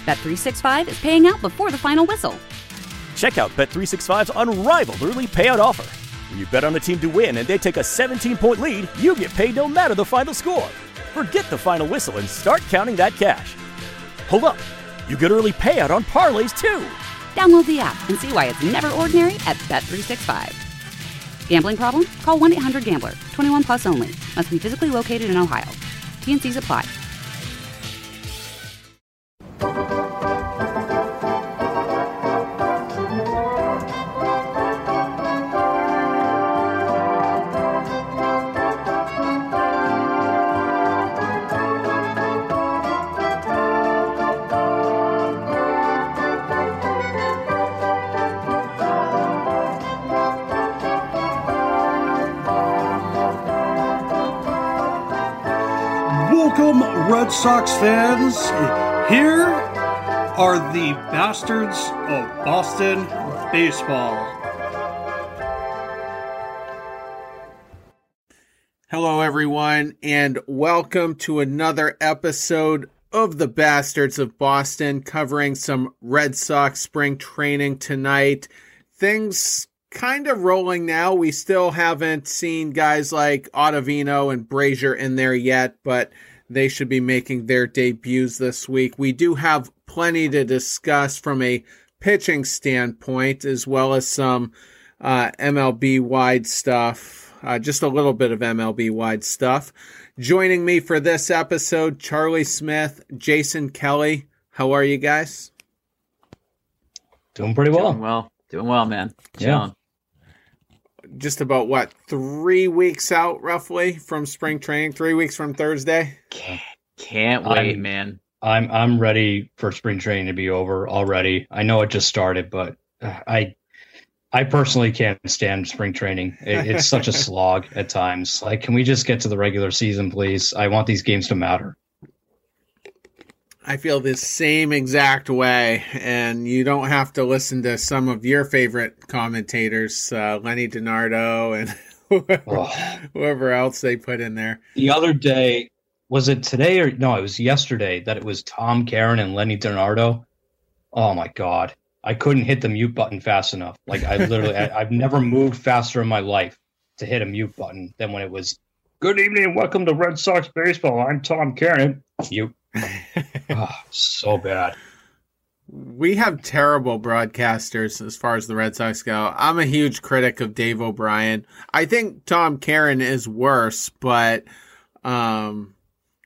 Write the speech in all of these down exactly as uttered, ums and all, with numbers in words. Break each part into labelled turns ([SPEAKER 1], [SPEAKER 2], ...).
[SPEAKER 1] Bet three sixty-five is paying out before the final whistle.
[SPEAKER 2] Check out Bet three sixty-five's unrivaled early payout offer. When you bet on a team to win and they take a seventeen-point lead, you get paid no matter the final score. Forget the final whistle and start counting that cash. Hold up. You get early payout on parlays, too.
[SPEAKER 1] Download the app and see why it's never ordinary at Bet three sixty-five. Gambling problem? Call one eight hundred gambler. twenty-one plus only. Must be physically located in Ohio. T and Cs apply.
[SPEAKER 3] Red Sox fans, here are the Bastards of Boston Baseball. Hello, everyone, and welcome to another episode of the Bastards of Boston, covering some Red Sox spring training tonight. Things kind of rolling now. We still haven't seen guys like Ottavino and Brazier in there yet, but they should be making their debuts this week. We do have plenty to discuss from a pitching standpoint, as well as some uh, M L B-wide stuff, uh, just a little bit of M L B-wide stuff. Joining me for this episode, Charlie Smith, Jason Kelly. How are you guys?
[SPEAKER 4] Doing pretty well.
[SPEAKER 5] Doing well. Doing well, man.
[SPEAKER 4] Yeah.
[SPEAKER 5] Chilling.
[SPEAKER 3] Just about, what, three weeks out, roughly, from spring training? Three weeks from Thursday?
[SPEAKER 5] Can't, can't wait,
[SPEAKER 4] I'm,
[SPEAKER 5] man.
[SPEAKER 4] I'm I'm ready for spring training to be over already. I know it just started, but I I personally can't stand spring training. It, it's such a slog at times. Like, can we just get to the regular season, please? I want these games to matter.
[SPEAKER 3] I feel the same exact way, and you don't have to listen to some of your favorite commentators, uh, Lenny DiNardo and whoever,
[SPEAKER 4] Oh.
[SPEAKER 3] whoever else they put in there.
[SPEAKER 4] The other day, was it today or no, it was yesterday that it was Tom Caron and Lenny DiNardo. Oh my God. I couldn't hit the mute button fast enough. Like I literally, I, I've never moved faster in my life to hit a mute button than when it was, good evening and welcome to Red Sox Baseball. I'm Tom Caron. Mute. Oh, so bad.
[SPEAKER 3] We have terrible broadcasters as far as the Red Sox go. I'm a huge critic of Dave O'Brien. I think Tom Caron is worse, but, um,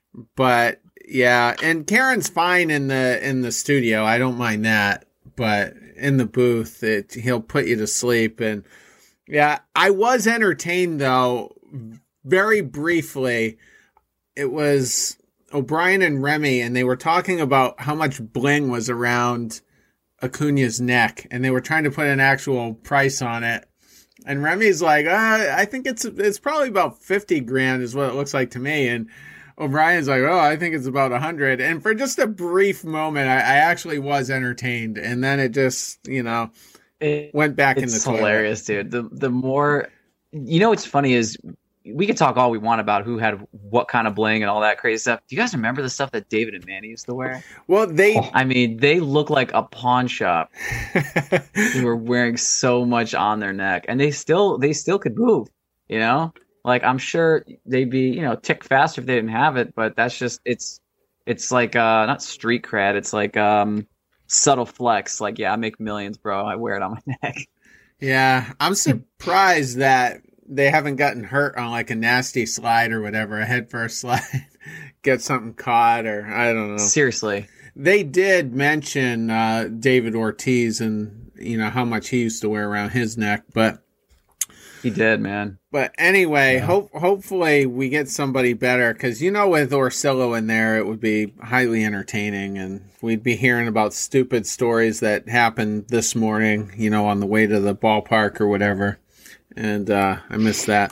[SPEAKER 3] but yeah, and Caron's fine in the in the studio. I don't mind that, but in the booth, it he'll put you to sleep. And yeah, I was entertained though, very briefly. It was O'Brien and Remy, and they were talking about how much bling was around Acuna's neck, and they were trying to put an actual price on it. And Remy's like, uh, I think it's it's probably about fifty grand is what it looks like to me. And O'Brien's like, oh, I think it's about a hundred. And for just a brief moment, I, I actually was entertained. And then it just, you know,
[SPEAKER 5] It,
[SPEAKER 3] went back in the
[SPEAKER 5] it's
[SPEAKER 3] toilet.
[SPEAKER 5] hilarious, dude. The the more, you know, what's funny is we could talk all we want about who had what kind of bling and all that crazy stuff. Do you guys remember the stuff that David and Manny used to wear?
[SPEAKER 3] Well, they,
[SPEAKER 5] I mean, they look like a pawn shop. They were wearing so much on their neck, and they still they still could move. You know, like I'm sure they'd be you know tick faster if they didn't have it, but that's just it's it's like uh not street cred. It's like um subtle flex. Like, yeah, I make millions, bro. I wear it on my neck.
[SPEAKER 3] yeah, I'm surprised that they haven't gotten hurt on like a nasty slide or whatever, a head first slide, get something caught, or I don't know.
[SPEAKER 5] Seriously.
[SPEAKER 3] They did mention uh, David Ortiz and, you know, how much he used to wear around his neck, but
[SPEAKER 5] He did, man.
[SPEAKER 3] But anyway,
[SPEAKER 4] Yeah.
[SPEAKER 3] hope hopefully we get somebody better, because, you know, with Orsillo in there, it would be highly entertaining, and we'd be hearing about stupid stories that happened this morning, you know, on the way to the ballpark or whatever. And uh, I missed that.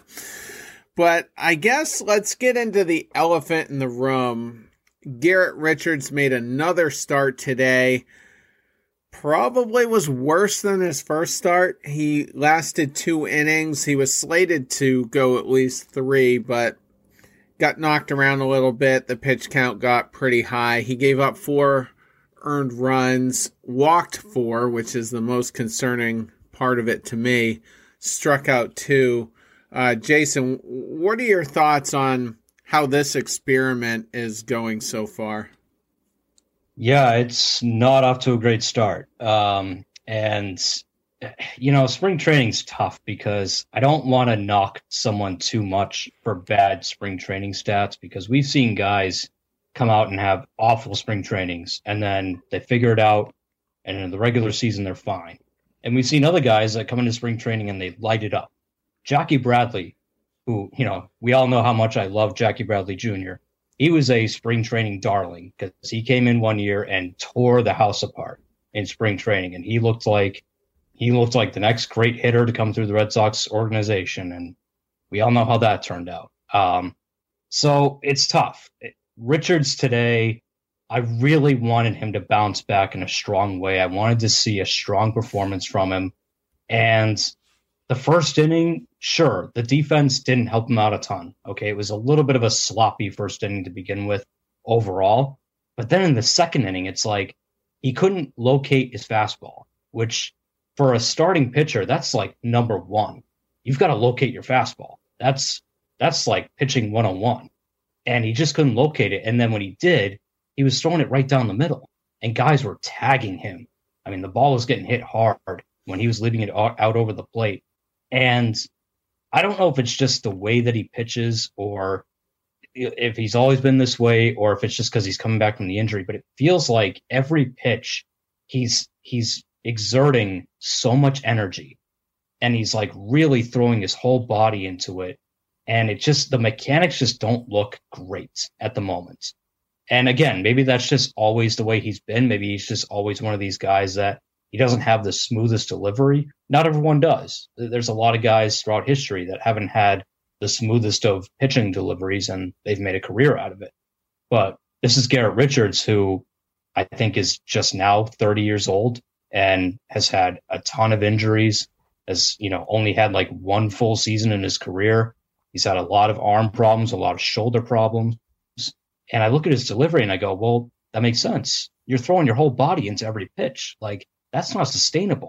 [SPEAKER 3] But I guess let's get into the elephant in the room. Garrett Richards made another start today. Probably was worse than his first start. He lasted two innings. He was slated to go at least three, but got knocked around a little bit. The pitch count got pretty high. He gave up four earned runs, walked four, which is the most concerning part of it to me, struck out two. Uh, Jason, what are your thoughts on how this experiment is going so far?
[SPEAKER 4] Yeah, it's not off to a great start. Um, and, you know, spring training's tough because I don't want to knock someone too much for bad spring training stats, because we've seen guys come out and have awful spring trainings and then they figure it out, and in the regular season they're fine. And we've seen other guys that come into spring training and they light it up. Jackie Bradley, who, you know, we all know how much I love Jackie Bradley Junior He was a spring training darling because he came in one year and tore the house apart in spring training, and he looked like he looked like the next great hitter to come through the Red Sox organization, and we all know how that turned out. Um, so it's tough. Richards today, I really wanted him to bounce back in a strong way. I wanted to see a strong performance from him, and the first inning, sure, the defense didn't help him out a ton. Okay, it was a little bit of a sloppy first inning to begin with overall. But then in the second inning, it's like he couldn't locate his fastball, which for a starting pitcher, that's like number one. You've got to locate your fastball. That's that's like pitching one oh one. And he just couldn't locate it. And then when he did, he was throwing it right down the middle. And guys were tagging him. I mean, the ball was getting hit hard when he was leaving it out over the plate. And I don't know if it's just the way that he pitches or if he's always been this way or if it's just because he's coming back from the injury, but it feels like every pitch he's he's exerting so much energy and he's like really throwing his whole body into it. And it just, the mechanics just don't look great at the moment. And again, maybe that's just always the way he's been. Maybe he's just always one of these guys that he doesn't have the smoothest delivery. Not everyone does. There's a lot of guys throughout history that haven't had the smoothest of pitching deliveries, and they've made a career out of it. But this is Garrett Richards, who I think is just now thirty years old and has had a ton of injuries, has, you know, only had like one full season in his career. He's had a lot of arm problems, a lot of shoulder problems. And I look at his delivery and I go, well, that makes sense. You're throwing your whole body into every pitch. Like, that's not sustainable.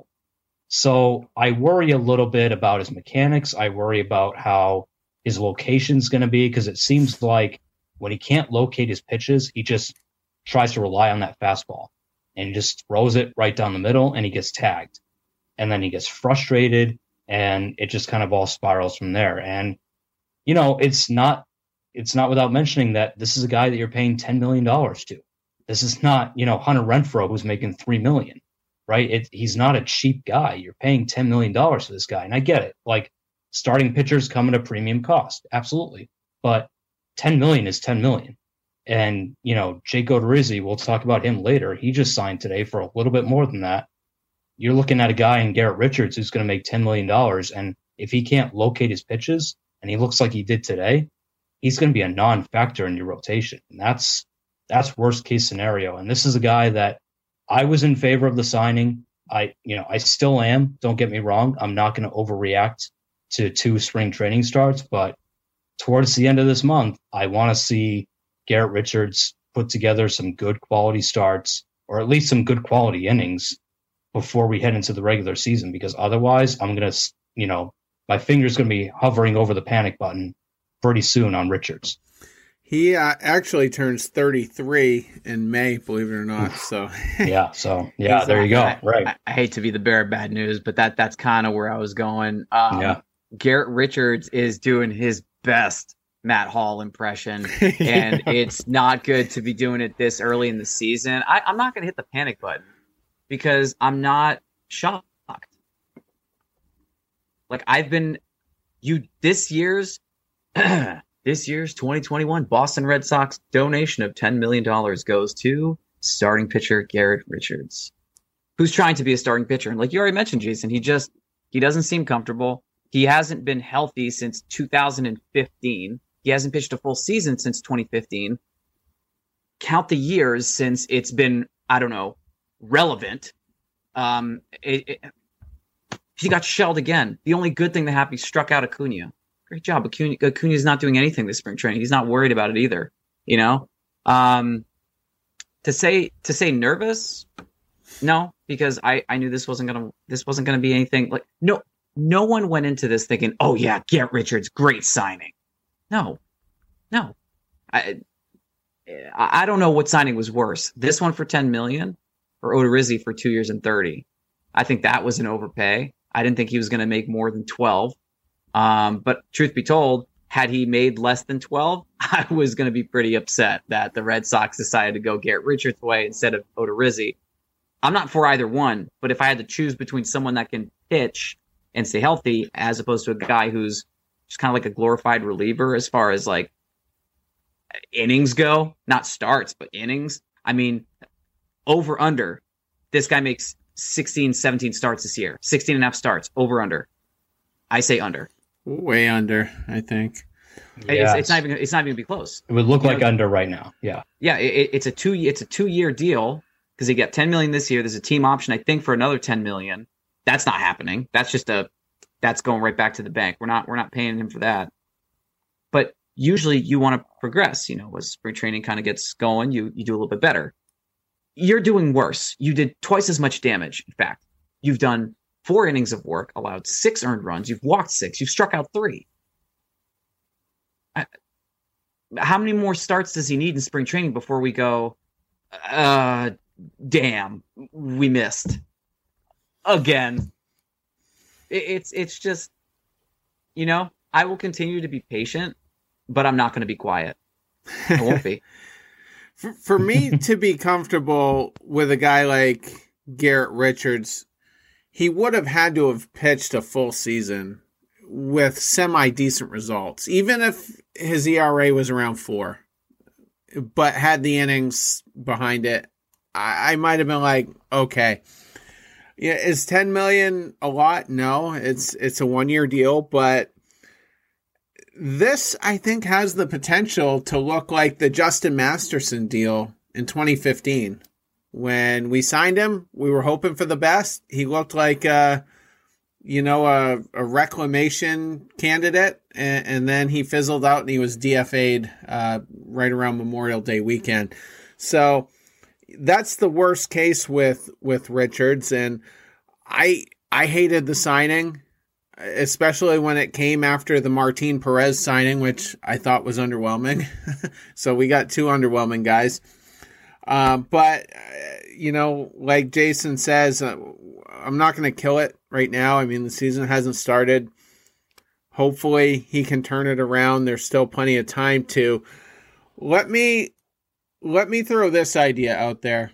[SPEAKER 4] So I worry a little bit about his mechanics. I worry about how his location's going to be, because it seems like when he can't locate his pitches, he just tries to rely on that fastball and he just throws it right down the middle and he gets tagged. And then he gets frustrated and it just kind of all spirals from there. And, you know, it's not, it's not without mentioning that this is a guy that you're paying ten million dollars to. This is not, you know, Hunter Renfroe who's making three million dollars. Right? It, he's not a cheap guy. You're paying ten million dollars for this guy. And I get it. Like, starting pitchers come at a premium cost. Absolutely. But ten million dollars is ten million dollars. And, you know, Jake Odorizzi, we'll talk about him later. He just signed today for a little bit more than that. You're looking at a guy in Garrett Richards who's going to make ten million dollars. And if he can't locate his pitches, and he looks like he did today, he's going to be a non-factor in your rotation. And that's, that's worst case scenario. And this is a guy that I was in favor of the signing. I, you know, I still am. Don't get me wrong. I'm not going to overreact to two spring training starts, but towards the end of this month, I want to see Garrett Richards put together some good quality starts, or at least some good quality innings before we head into the regular season, because otherwise I'm going to, you know, my finger's going to be hovering over the panic button pretty soon on Richards.
[SPEAKER 3] He uh, actually turns thirty-three in May, believe it or not. So
[SPEAKER 4] yeah, so yeah, there you go.
[SPEAKER 5] I,
[SPEAKER 4] right.
[SPEAKER 5] I, I hate to be the bearer of bad news, but that that's kind of where I was going. Um,
[SPEAKER 4] yeah.
[SPEAKER 5] Garrett Richards is doing his best Matt Hall impression, and it's not good to be doing it this early in the season. I, I'm not going to hit the panic button because I'm not shocked. Like, I've been, you this year's. This year's twenty twenty-one Boston Red Sox donation of ten million dollars goes to starting pitcher Garrett Richards, who's trying to be a starting pitcher. And like you already mentioned, Jason, he just, he doesn't seem comfortable. He hasn't been healthy since two thousand fifteen. He hasn't pitched a full season since twenty fifteen. Count the years since it's been, I don't know, relevant. Um, it, it, he got shelled again. The only good thing that happened, he struck out Acuna. Great job. Acuna, Acuna's not doing anything this spring training. He's not worried about it either. You know, um, to say to say nervous, no, because I, I knew this wasn't gonna this wasn't gonna be anything like no no one went into this thinking, oh yeah, Garrett Richards, great signing. No, no, I I don't know what signing was worse, this one for ten million or Odorizzi for two years and thirty. I think that was an overpay. I didn't think he was going to make more than twelve. Um, but truth be told, had he made less than twelve, I was going to be pretty upset that the Red Sox decided to go Garrett Richards' way instead of Odorizzi. I'm not for either one, but if I had to choose between someone that can pitch and stay healthy as opposed to a guy who's just kind of like a glorified reliever as far as like innings go, not starts, but innings. I mean, over under, this guy makes sixteen, seventeen starts this year, sixteen and a half starts, over under. I say under.
[SPEAKER 3] Way under, I think.
[SPEAKER 4] Yes.
[SPEAKER 5] It's, it's not even. It's not even gonna be close.
[SPEAKER 4] It would look
[SPEAKER 5] You
[SPEAKER 4] like
[SPEAKER 5] know,
[SPEAKER 4] under right now. Yeah.
[SPEAKER 5] Yeah, it, it's a two. It's a two year deal because he got ten million this year. There's a team option, I think, for another ten million. That's not happening. That's just a. That's going right back to the bank. We're not. We're not paying him for that. But usually, you want to progress. You know, as spring training kind of gets going, you you do a little bit better. You're doing worse. You did twice as much damage. In fact, you've done four innings of work, allowed six earned runs. You've walked six. You've struck out three. I, how many more starts does he need in spring training before we go, uh, damn, we missed again? It, it's it's just, you know, I will continue to be patient, but I'm not going to be quiet. I won't be.
[SPEAKER 3] For, for me to be comfortable with a guy like Garrett Richards, he would have had to have pitched a full season with semi-decent results, even if his E R A was around four, but had the innings behind it. I, I might have been like, okay, yeah, is ten million a lot? No, it's it's a one-year deal, but this, I think, has the potential to look like the Justin Masterson deal in twenty fifteen. When we signed him, we were hoping for the best. He looked like, uh, you know, a, a reclamation candidate, and, and then he fizzled out and he was D F A'd uh, right around Memorial Day weekend. So that's the worst case with with Richards, and I I hated the signing, especially when it came after the Martin Perez signing, which I thought was underwhelming. So we got two underwhelming guys. Uh, but, uh, you know, like Jason says, uh, I'm not going to kill it right now. I mean, the season hasn't started. Hopefully he can turn it around. There's still plenty of time to. Let me, let me throw this idea out there.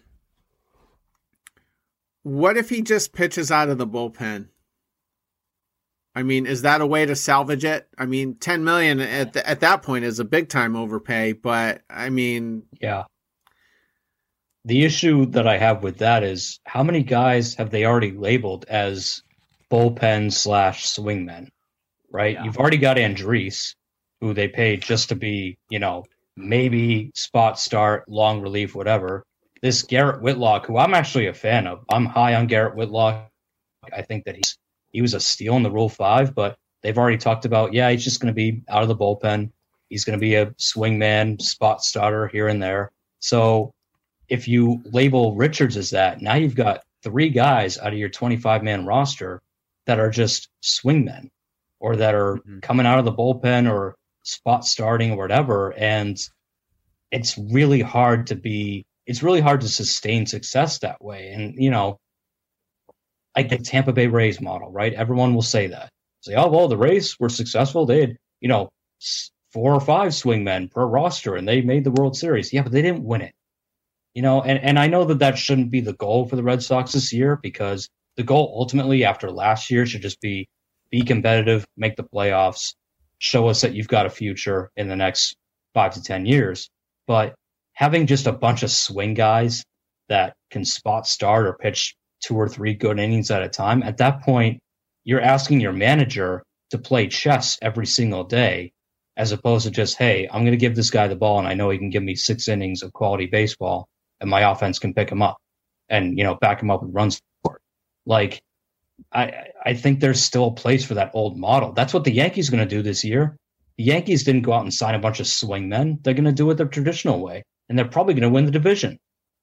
[SPEAKER 3] What if he just pitches out of the bullpen? I mean, is that a way to salvage it? I mean, ten million at the, at that point is a big time overpay, but I mean,
[SPEAKER 4] yeah. The issue that I have with that is how many guys have they already labeled as bullpen slash swingmen, right? Yeah. You've already got Andriese, who they paid just to be, you know, maybe spot start, long relief, whatever. This Garrett Whitlock, who I'm actually a fan of. I'm high on Garrett Whitlock. I think that he's he was a steal in the Rule five, but they've already talked about, yeah, he's just going to be out of the bullpen. He's going to be a swingman, spot starter here and there. So if you label Richards as that, now you've got three guys out of your twenty-five man roster that are just swingmen or that are mm-hmm. coming out of the bullpen or spot starting or whatever. And it's really hard to be, it's really hard to sustain success that way. And, you know, I get Tampa Bay Rays model, right? Everyone will say that. Say, oh, well, the Rays were successful. They had, you know, four or five swingmen per roster and they made the World Series. Yeah, but they didn't win it. You know, and, and I know that that shouldn't be the goal for the Red Sox this year, because the goal ultimately after last year should just be be competitive, make the playoffs, show us that you've got a future in the next five to ten years. But having just a bunch of swing guys that can spot start or pitch two or three good innings at a time, at that point, you're asking your manager to play chess every single day, as opposed to just, hey, I'm going to give this guy the ball and I know he can give me six innings of quality baseball and my offense can pick him up and, you know, back him up with runs for it. Like, I I think there's still a place for that old model. That's what the Yankees are going to do this year. The Yankees didn't go out and sign a bunch of swingmen. They're going to do it the traditional way, and they're probably going to win the division.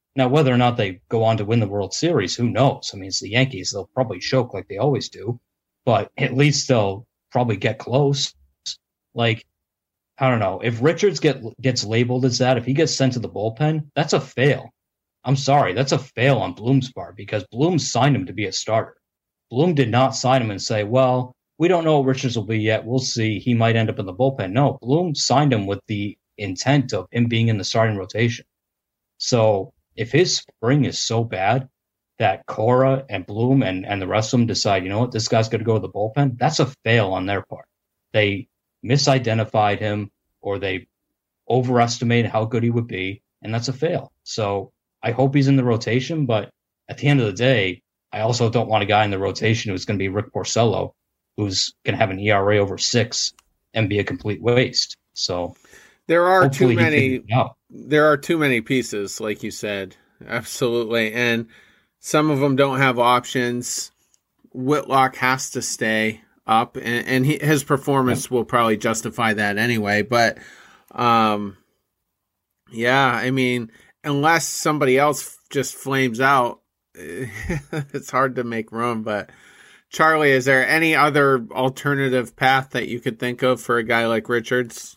[SPEAKER 4] Now, whether or not they go on to win the World Series, who knows? I mean, it's the Yankees. They'll probably choke like they always do, but at least they'll probably get close. Like, I don't know. If Richards get gets labeled as that, if he gets sent to the bullpen, that's a fail. I'm sorry. That's a fail on Bloom's part because Bloom signed him to be a starter. Bloom did not sign him and say, well, we don't know what Richards will be yet. We'll see. He might end up in the bullpen. No, Bloom signed him with the intent of him being in the starting rotation. So if his spring is so bad that Cora and Bloom and, and the rest of them decide, you know what, this guy's going to go to the bullpen, that's a fail on their part. They misidentified him or they overestimated how good he would be, and that's a fail. So I hope he's in the rotation, but at the end of the day, I also don't want a guy in the rotation who's going to be Rick Porcello, who's going to have an E R A over six and be a complete waste. So
[SPEAKER 3] there are too many. There are too many pieces, like you said, absolutely, and some of them don't have options. Whitlock has to stay up, and, and he, his performance will probably justify that anyway. But, um, yeah, I mean, unless somebody else just flames out, it's hard to make room. But Charlie, is there any other alternative path that you could think of for a guy like Richards?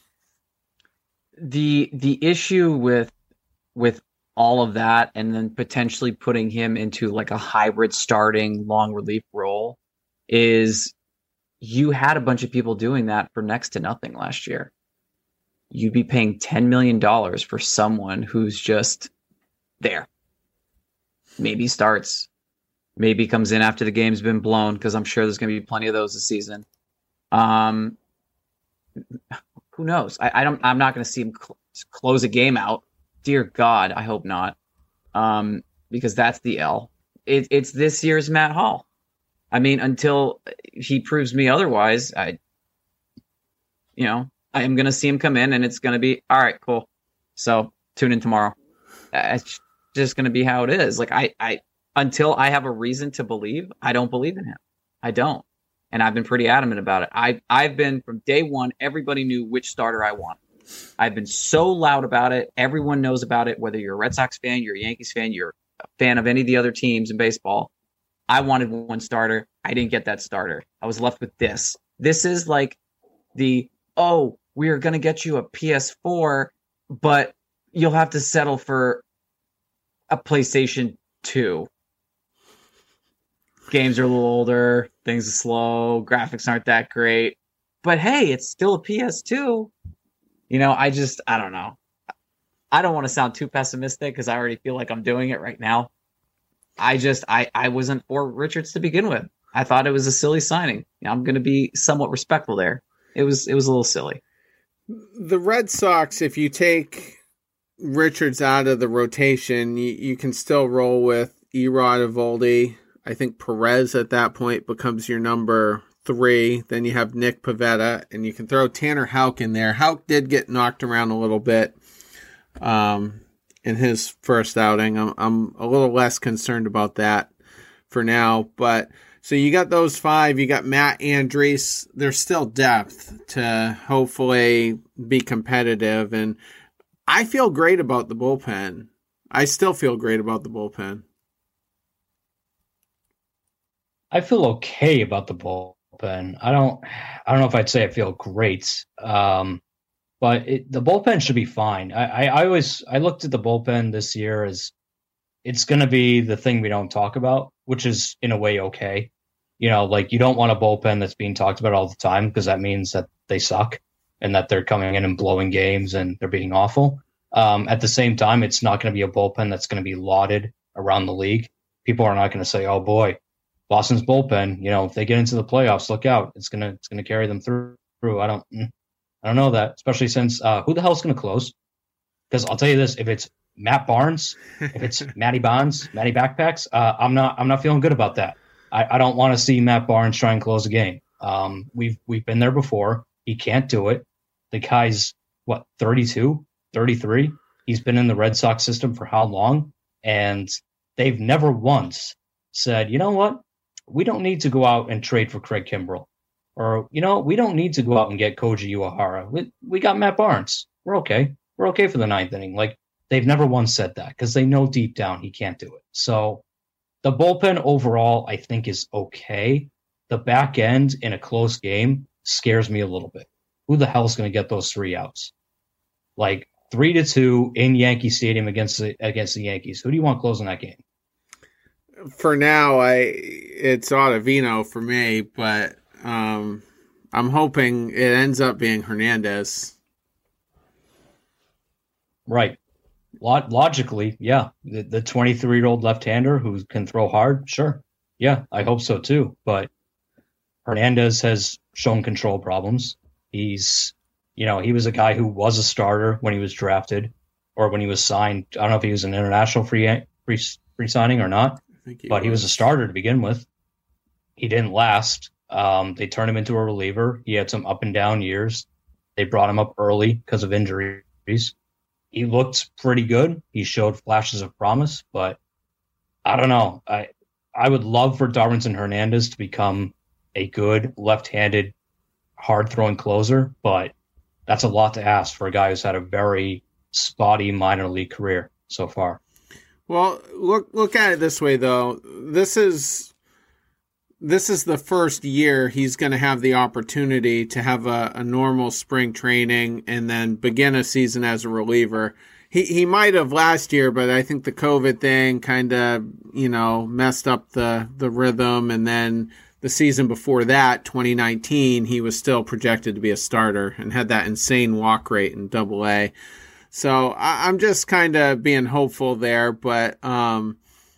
[SPEAKER 5] The the issue with with all of that, and then potentially putting him into like a hybrid starting long relief role, is you had a bunch of people doing that for next to nothing last year. You'd be paying ten million dollars for someone who's just there. Maybe starts, maybe comes in after the game's been blown, because I'm sure there's going to be plenty of those this season. Um, who knows? I, I don't. I'm not going to see him cl- close a game out. Dear God, I hope not, um, because that's the L. It, it's this year's Matt Hall. I mean, until he proves me otherwise, I, you know, I am going to see him come in, and it's going to be all right. Cool. So tune in tomorrow. It's just going to be how it is. Like I, I, until I have a reason to believe, I don't believe in him. I don't. And I've been pretty adamant about it. I, I've been from day one, everybody knew which starter I wanted. I've been so loud about it. Everyone knows about it, whether you're a Red Sox fan, you're a Yankees fan, you're a fan of any of the other teams in baseball. I wanted one starter. I didn't get that starter. I was left with this. This is like the, oh, we're going to get you a P S four, but you'll have to settle for a PlayStation two. Games are a little older, things are slow, graphics aren't that great. But hey, it's still a P S two. You know, I just, I don't know. I don't want to sound too pessimistic because I already feel like I'm doing it right now. I just, I, I wasn't for Richards to begin with. I thought it was a silly signing. I'm going to be somewhat respectful there. It was, it was a little silly.
[SPEAKER 3] The Red Sox, if you take Richards out of the rotation, you, you can still roll with Erod, Eovaldi. I think Perez at that point becomes your number three. Then you have Nick Pivetta, and you can throw Tanner Houck in there. Houck did get knocked around a little bit um, in his first outing. I'm, I'm a little less concerned about that for now. But so you got those five. You got Matt Andriese. There's still depth to hopefully be competitive. And I feel great about the bullpen. I still feel great about the bullpen.
[SPEAKER 4] I feel okay about the bullpen. I don't, I don't know if I'd say I feel great, um, but it, the bullpen should be fine. I, I, I always, I looked at the bullpen this year as it's going to be the thing we don't talk about, which is in a way okay. You know, like you don't want a bullpen that's being talked about all the time because that means that they suck and that they're coming in and blowing games and they're being awful. Um, at the same time, it's not going to be a bullpen that's going to be lauded around the league. People are not going to say, "Oh boy, Boston's bullpen, you know, if they get into the playoffs, look out. It's gonna it's gonna carry them through. I don't I don't know that, especially since uh, who the hell's gonna close? Because I'll tell you this, if it's Matt Barnes, if it's Matty Bonds, Matty Backpacks, uh, I'm not I'm not feeling good about that. I, I don't want to see Matt Barnes try and close a game. Um, we've we've been there before. He can't do it. The guy's what, thirty-two, thirty-three? He's been in the Red Sox system for how long? And they've never once said, you know what? We don't need to go out and trade for Craig Kimbrell. Or, you know, we don't need to go out and get Koji Uehara. We, we got Matt Barnes. We're okay. We're okay for the ninth inning. Like, they've never once said that because they know deep down he can't do it. So the bullpen overall, I think, is okay. The back end in a close game scares me a little bit. Who the hell is going to get those three outs? Like three to two in Yankee Stadium against the, against the Yankees. Who do you want closing that game?
[SPEAKER 3] For now, I it's Ottavino for me, but um, I'm hoping it ends up being Hernandez.
[SPEAKER 4] Right. Log- logically, yeah. The twenty-three-year-old left-hander who can throw hard, sure. Yeah, I hope so too. But Hernandez has shown control problems. He's, you know, he was a guy who was a starter when he was drafted or when he was signed. I don't know if he was an international free free, free signing or not, he but was. He was a starter to begin with. He didn't last. Um, they turned him into a reliever. He had some up and down years. They brought him up early because of injuries. He looked pretty good. He showed flashes of promise, but I don't know. I I would love for Darwinzon Hernandez to become a good left-handed, hard-throwing closer, but that's a lot to ask for a guy who's had a very spotty minor league career so far.
[SPEAKER 3] Well, look look at it this way, though. This is this is the first year he's going to have the opportunity to have a, a normal spring training and then begin a season as a reliever. He he might have last year, but I think the COVID thing kind of, you know, messed up the, the rhythm. And then the season before that, twenty nineteen, he was still projected to be a starter and had that insane walk rate in Double A. So I, I'm just kind of being hopeful there, but um,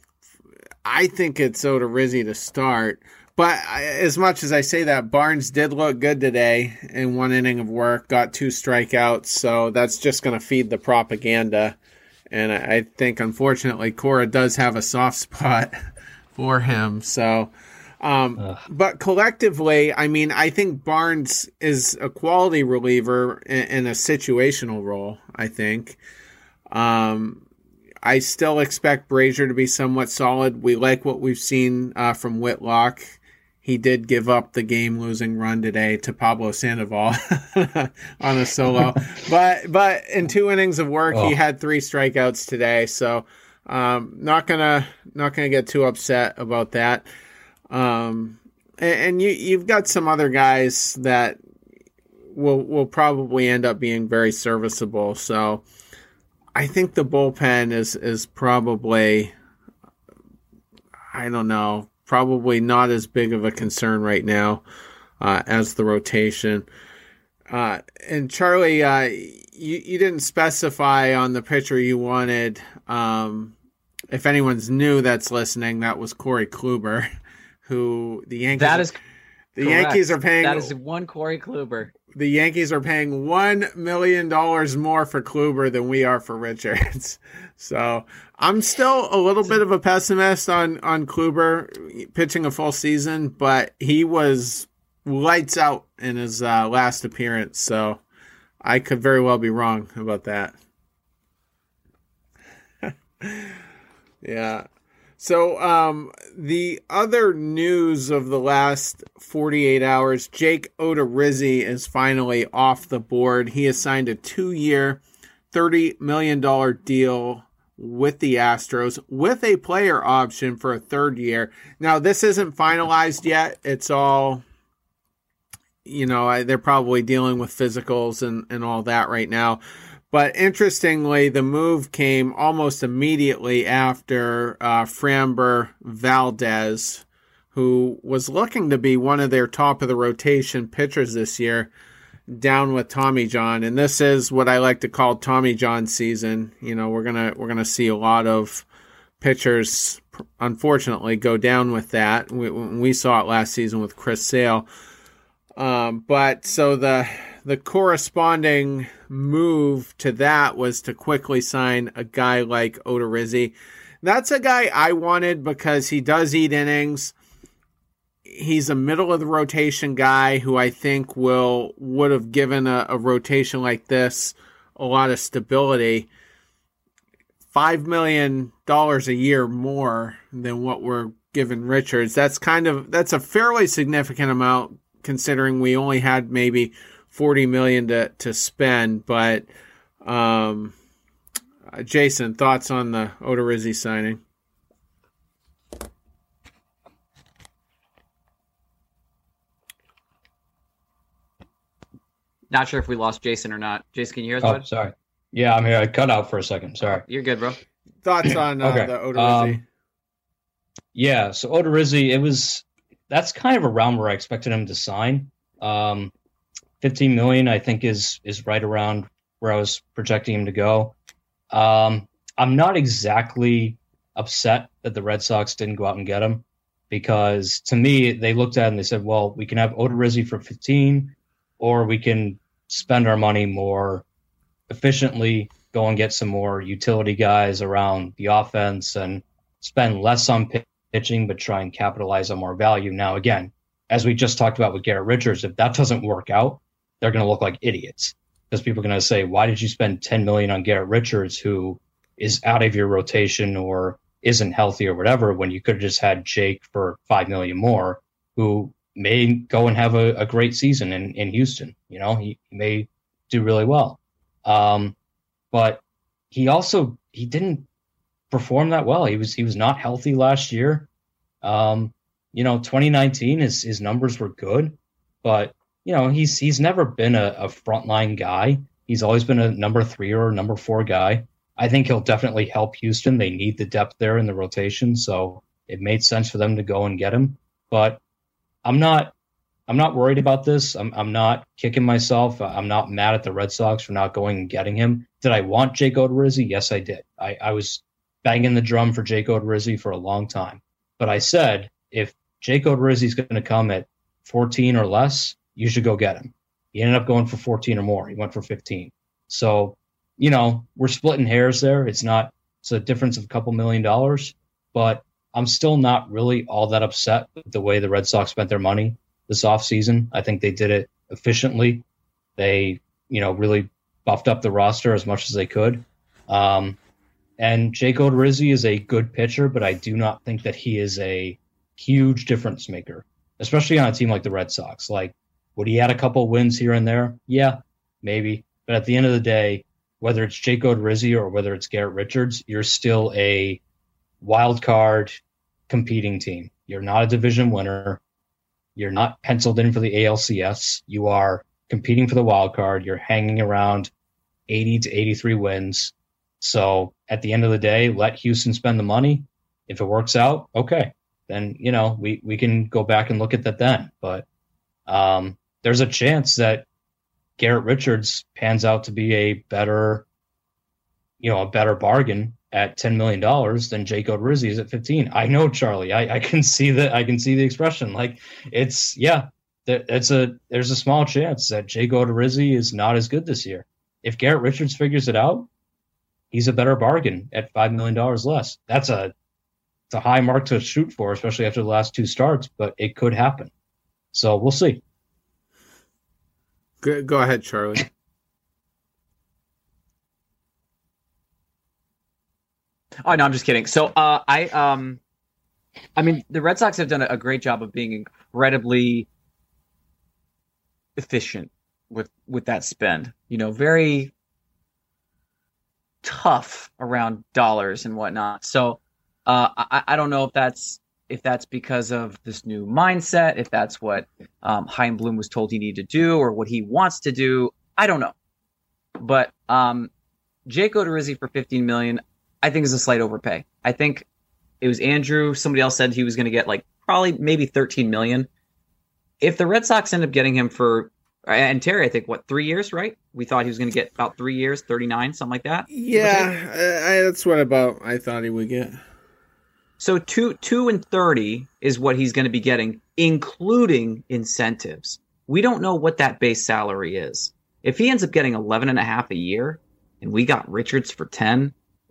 [SPEAKER 3] I think it's Odorizzi to start. But as much as I say that, Barnes did look good today in one inning of work, got two strikeouts, so that's just going to feed the propaganda. And I think, unfortunately, Cora does have a soft spot for him. So, um, but collectively, I mean, I think Barnes is a quality reliever in, in a situational role, I think. Um, I still expect Brazier to be somewhat solid. We like what we've seen uh, from Whitlock. He did give up the game-losing run today to Pablo Sandoval on a solo. but but in two innings of work, oh. he had three strikeouts today. So um, not gonna not gonna get too upset about that. Um, and, and you you've got some other guys that will will probably end up being very serviceable. So I think the bullpen is is probably, I don't know. Probably not as big of a concern right now uh, as the rotation. Uh, and Charlie, uh, you, you didn't specify on the pitcher you wanted. Um, if anyone's new that's listening, that was Corey Kluber, who the Yankees.
[SPEAKER 5] That is
[SPEAKER 3] the
[SPEAKER 5] correct.
[SPEAKER 3] Yankees are paying.
[SPEAKER 5] That is one Corey Kluber.
[SPEAKER 3] The Yankees are paying one million dollars more for Kluber than we are for Richards. So I'm still a little bit of a pessimist on, on Kluber pitching a full season, but he was lights out in his uh, last appearance. So I could very well be wrong about that. Yeah. So um, the other news of the last forty-eight hours, Jake Odorizzi is finally off the board. He has signed a two-year, thirty million dollars deal with the Astros with a player option for a third year. Now, this isn't finalized yet. It's all, you know, they're probably dealing with physicals and, and all that right now. But interestingly, the move came almost immediately after uh, Framber Valdez, who was looking to be one of their top of the rotation pitchers this year, down with Tommy John. And this is what I like to call Tommy John season. You know, we're gonna we're gonna see a lot of pitchers, unfortunately, go down with that. We, we saw it last season with Chris Sale. Um, but so the the corresponding move to that was to quickly sign a guy like Odorizzi. That's a guy I wanted because he does eat innings. He's a middle of the rotation guy who I think will would have given a, a rotation like this a lot of stability. Five million dollars a year more than what we're giving Richards. That's kind of that's a fairly significant amount considering we only had maybe forty million to, to spend, but um, Uh, Jason, thoughts on the Odorizzi signing?
[SPEAKER 5] Not sure if we lost Jason or not. Jason, can you hear us?
[SPEAKER 4] Oh,
[SPEAKER 5] bud?
[SPEAKER 4] sorry. Yeah, I'm here. I cut out for a second. Sorry.
[SPEAKER 5] You're good, bro.
[SPEAKER 3] Thoughts on uh,
[SPEAKER 4] Okay.
[SPEAKER 3] the Odorizzi?
[SPEAKER 4] Um, Yeah, so Odorizzi, it was that's kind of around where I expected him to sign. Um, fifteen million, I think, is is right around where I was projecting him to go. Um, I'm not exactly upset that the Red Sox didn't go out and get him, because to me, they looked at it and they said, well, we can have Odorizzi for fifteen, or we can spend our money more efficiently, go and get some more utility guys around the offense and spend less on pitch pitching, but try and capitalize on more value. Now, again, as we just talked about with Garrett Richards, if that doesn't work out, they're going to look like idiots, because people are going to say, why did you spend ten million dollars on Garrett Richards, who is out of your rotation or isn't healthy or whatever, when you could have just had Jake for five million dollars more, who may go and have a, a great season in, in Houston. You know, he, he may do really well. Um, but he also, he didn't perform that well. He was he was not healthy last year. Um, you know, twenty nineteen, his his numbers were good, but you know, he's he's never been a, a frontline guy. He's always been a number three or number four guy. I think he'll definitely help Houston. They need the depth there in the rotation, so it made sense for them to go and get him. But I'm not I'm not worried about this. I'm I'm not kicking myself. I'm not mad at the Red Sox for not going and getting him. Did I want Jake Odorizzi? Yes, I did. I, I was banging the drum for Jake Odorizzi for a long time. But I said, if Jake Odorizzi is going to come at fourteen or less, you should go get him. He ended up going for fourteen or more. He went for fifteen. So, you know, we're splitting hairs there. It's not, it's a difference of a couple million dollars, but I'm still not really all that upset with the way the Red Sox spent their money this offseason. I think they did it efficiently. They, you know, really buffed up the roster as much as they could. Um, And Jake Odorizzi is a good pitcher, but I do not think that he is a huge difference maker, especially on a team like the Red Sox. Like, would he add a couple wins here and there? Yeah, maybe. But at the end of the day, whether it's Jake Odorizzi or whether it's Garrett Richards, you're still a wild card competing team. You're not a division winner. You're not penciled in for the A L C S. You are competing for the wild card. You're hanging around eighty to eighty-three wins. So at the end of the day, let Houston spend the money. If it works out, okay, then, you know, we, we can go back and look at that then. But um, there's a chance that Garrett Richards pans out to be a better, you know, a better bargain at ten million dollars than Jake Odorizzi is at fifteen. I know, Charlie, I, I can see that. I can see the expression. Like, it's, yeah, it's a, there's a small chance that Jake Odorizzi is not as good this year. If Garrett Richards figures it out, he's a better bargain at five million dollars less. That's a, it's a high mark to shoot for, especially after the last two starts, but it could happen. So we'll see.
[SPEAKER 3] Go, go ahead, Charlie.
[SPEAKER 5] Oh no, I'm just kidding. So uh, I, um, I mean, the Red Sox have done a great job of being incredibly efficient with with that spend. You know, very tough around dollars and whatnot. So uh, I, I don't know if that's if that's because of this new mindset, if that's what um, Chaim Bloom was told he needed to do or what he wants to do. I don't know. But um, Jake Odorizzi for fifteen million dollars, I think is a slight overpay. I think it was Andrew. Somebody else said he was going to get like probably maybe thirteen million dollars. If the Red Sox end up getting him for, and Terry, I think, what, three years, right? We thought he was going to get about three years, thirty-nine, something like that.
[SPEAKER 3] Yeah, I, that's what about I thought he would get.
[SPEAKER 5] So two, two and thirty is what he's going to be getting, including incentives. We don't know what that base salary is. If he ends up getting eleven and a half a year, and we got Richards for ten,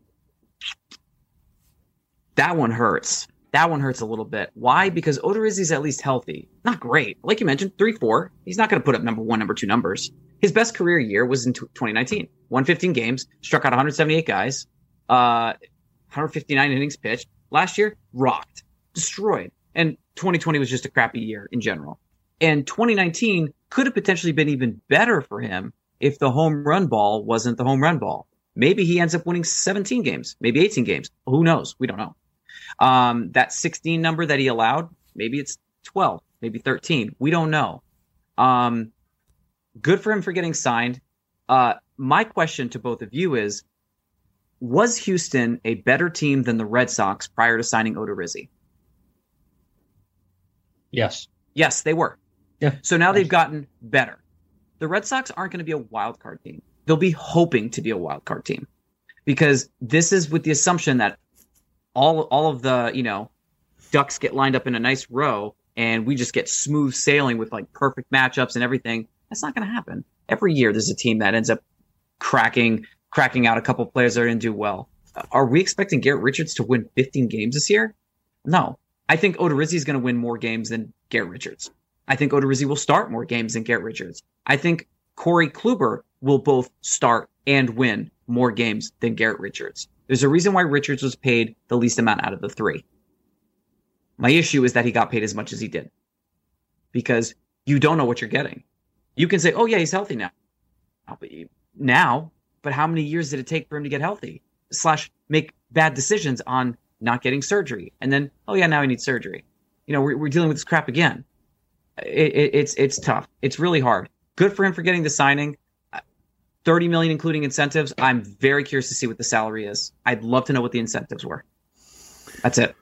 [SPEAKER 5] that one hurts. That one hurts a little bit. Why? Because Odorizzi's at least healthy. Not great. Like you mentioned, three four. He's not going to put up number one, number two numbers. His best career year was in twenty nineteen. Won fifteen games, struck out one hundred seventy-eight guys, uh, one hundred fifty-nine innings pitched. Last year, rocked, destroyed. And twenty twenty was just a crappy year in general. And twenty nineteen could have potentially been even better for him if the home run ball wasn't the home run ball. Maybe he ends up winning seventeen games, maybe eighteen games. Who knows? We don't know. Um, that sixteen number that he allowed, maybe it's twelve, maybe thirteen. We don't know. Um, good for him for getting signed. Uh, my question to both of you is, was Houston a better team than the Red Sox prior to signing Odorizzi?
[SPEAKER 4] Yes.
[SPEAKER 5] Yes, they were.
[SPEAKER 4] Yeah.
[SPEAKER 5] So now they've gotten better. The Red Sox aren't going to be a wild card team. They'll be hoping to be a wild card team because this is with the assumption that all all of the, you know, ducks get lined up in a nice row and we just get smooth sailing with like perfect matchups and everything. That's not going to happen. Every year there's a team that ends up cracking cracking out a couple players that are going to do well. Are we expecting Garrett Richards to win fifteen games this year? No. I think Odorizzi is going to win more games than Garrett Richards. I think Odorizzi will start more games than Garrett Richards. I think Corey Kluber will both start and win more games than Garrett Richards. There's a reason why Richards was paid the least amount out of the three. My issue is that he got paid as much as he did because you don't know what you're getting. You can say, oh, yeah, he's healthy now. Now, but how many years did it take for him to get healthy? Slash make bad decisions on not getting surgery. And then, oh, yeah, now he needs surgery. You know, we're, we're dealing with this crap again. It, it, it's it's tough. It's really hard. Good for him for getting the signing. thirty million dollars including incentives. I'm very curious to see what the salary is. I'd love to know what the incentives were. That's it.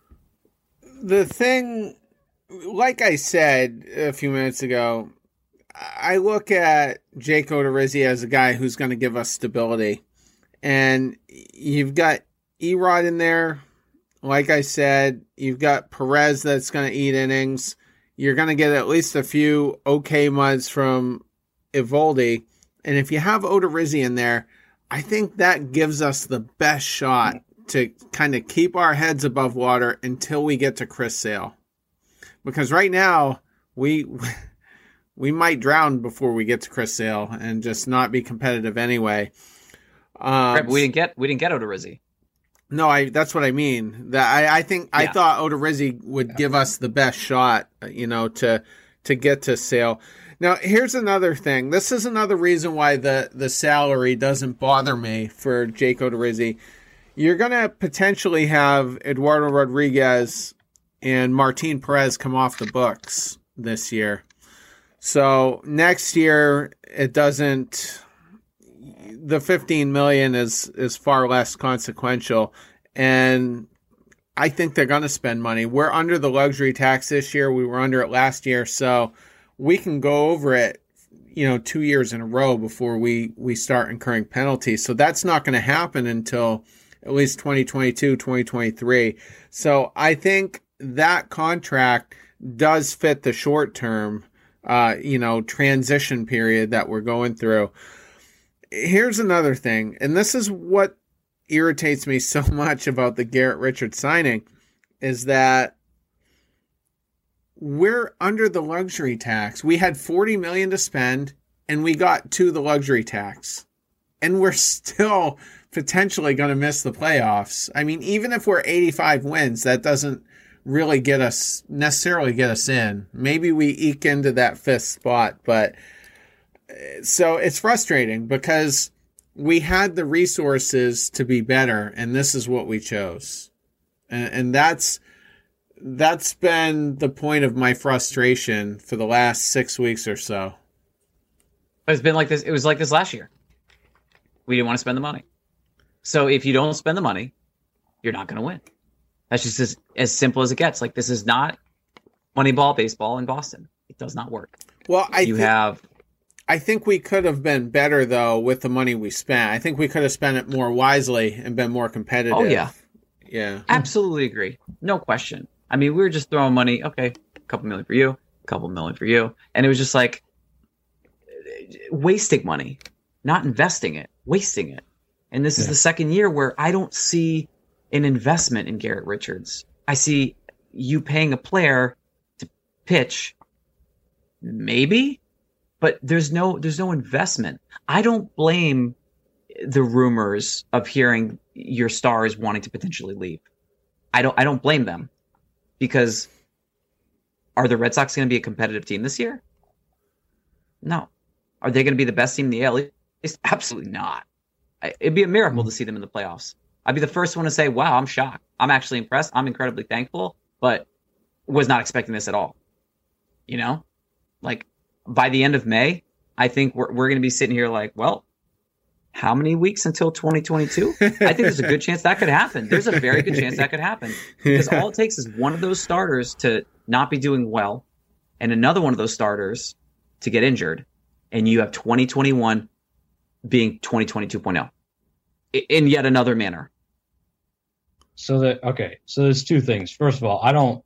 [SPEAKER 3] The thing, like I said a few minutes ago, I look at Jake Odorizzi as a guy who's going to give us stability. And you've got Erod in there. Like I said, you've got Perez that's going to eat innings. You're going to get at least a few okay muds from Eovaldi. And if you have Odorizzi in there, I think that gives us the best shot to kind of keep our heads above water until we get to Chris Sale. Because right now, we we might drown before we get to Chris Sale and just not be competitive anyway. Um,
[SPEAKER 5] right, but we didn't get we didn't get Odorizzi.
[SPEAKER 3] No, I that's what I mean. That I, I think yeah. I thought Odorizzi would yeah. give us the best shot, you know, to to get to Sale. Now, here's another thing. This is another reason why the, the salary doesn't bother me for Jake Odorizzi. You're going to potentially have Eduardo Rodriguez and Martin Perez come off the books this year. So next year, it doesn't... The fifteen million dollars is, is far less consequential, and I think they're going to spend money. We're under the luxury tax this year. We were under it last year, so we can go over it, you know, two years in a row before we, we start incurring penalties. So that's not going to happen until at least twenty twenty-two, twenty twenty-three. So I think that contract does fit the short term, uh, you know, transition period that we're going through. Here's another thing, and this is what irritates me so much about the Garrett Richards signing, is that we're under the luxury tax. We had forty million dollars to spend, and we got to the luxury tax. And we're still potentially going to miss the playoffs. I mean, even if we're eighty-five wins, that doesn't really get us, necessarily get us in. Maybe we eke into that fifth spot, but... So it's frustrating because we had the resources to be better, and this is what we chose. And, and that's that's been the point of my frustration for the last six weeks or so.
[SPEAKER 5] It's been like this. It was like this last year. We didn't want to spend the money. So if you don't spend the money, you're not going to win. That's just as, as simple as it gets. Like, this is not Moneyball baseball in Boston. It does not work.
[SPEAKER 3] Well, I
[SPEAKER 5] you
[SPEAKER 3] think-
[SPEAKER 5] have...
[SPEAKER 3] I think we could have been better, though, with the money we spent. I think we could have spent it more wisely and been more competitive.
[SPEAKER 5] Oh, yeah.
[SPEAKER 3] Yeah.
[SPEAKER 5] Absolutely agree. No question. I mean, we were just throwing money. Okay, a couple million for you, a couple million for you. And it was just like wasting money, not investing it, wasting it. And this yeah. is the second year where I don't see an investment in Garrett Richards. I see you paying a player to pitch, maybe, but there's no there's no investment. I don't blame the rumors of hearing your stars wanting to potentially leave. I don't I don't blame them, because are the Red Sox going to be a competitive team this year? No. Are they going to be the best team in the A L East? Absolutely not. it'd be a miracle to see them in the playoffs. I'd be the first one to say, wow, I'm shocked. I'm actually impressed. I'm incredibly thankful, but was not expecting this at all. You know, like by the end of May, I think we're we're going to be sitting here like, well, how many weeks until twenty twenty-two? I think there's a good chance that could happen. There's a very good chance that could happen because all it takes is one of those starters to not be doing well and another one of those starters to get injured. And you have twenty twenty-one being twenty twenty-two point oh in yet another manner.
[SPEAKER 4] So that, okay. So there's two things. First of all, I don't,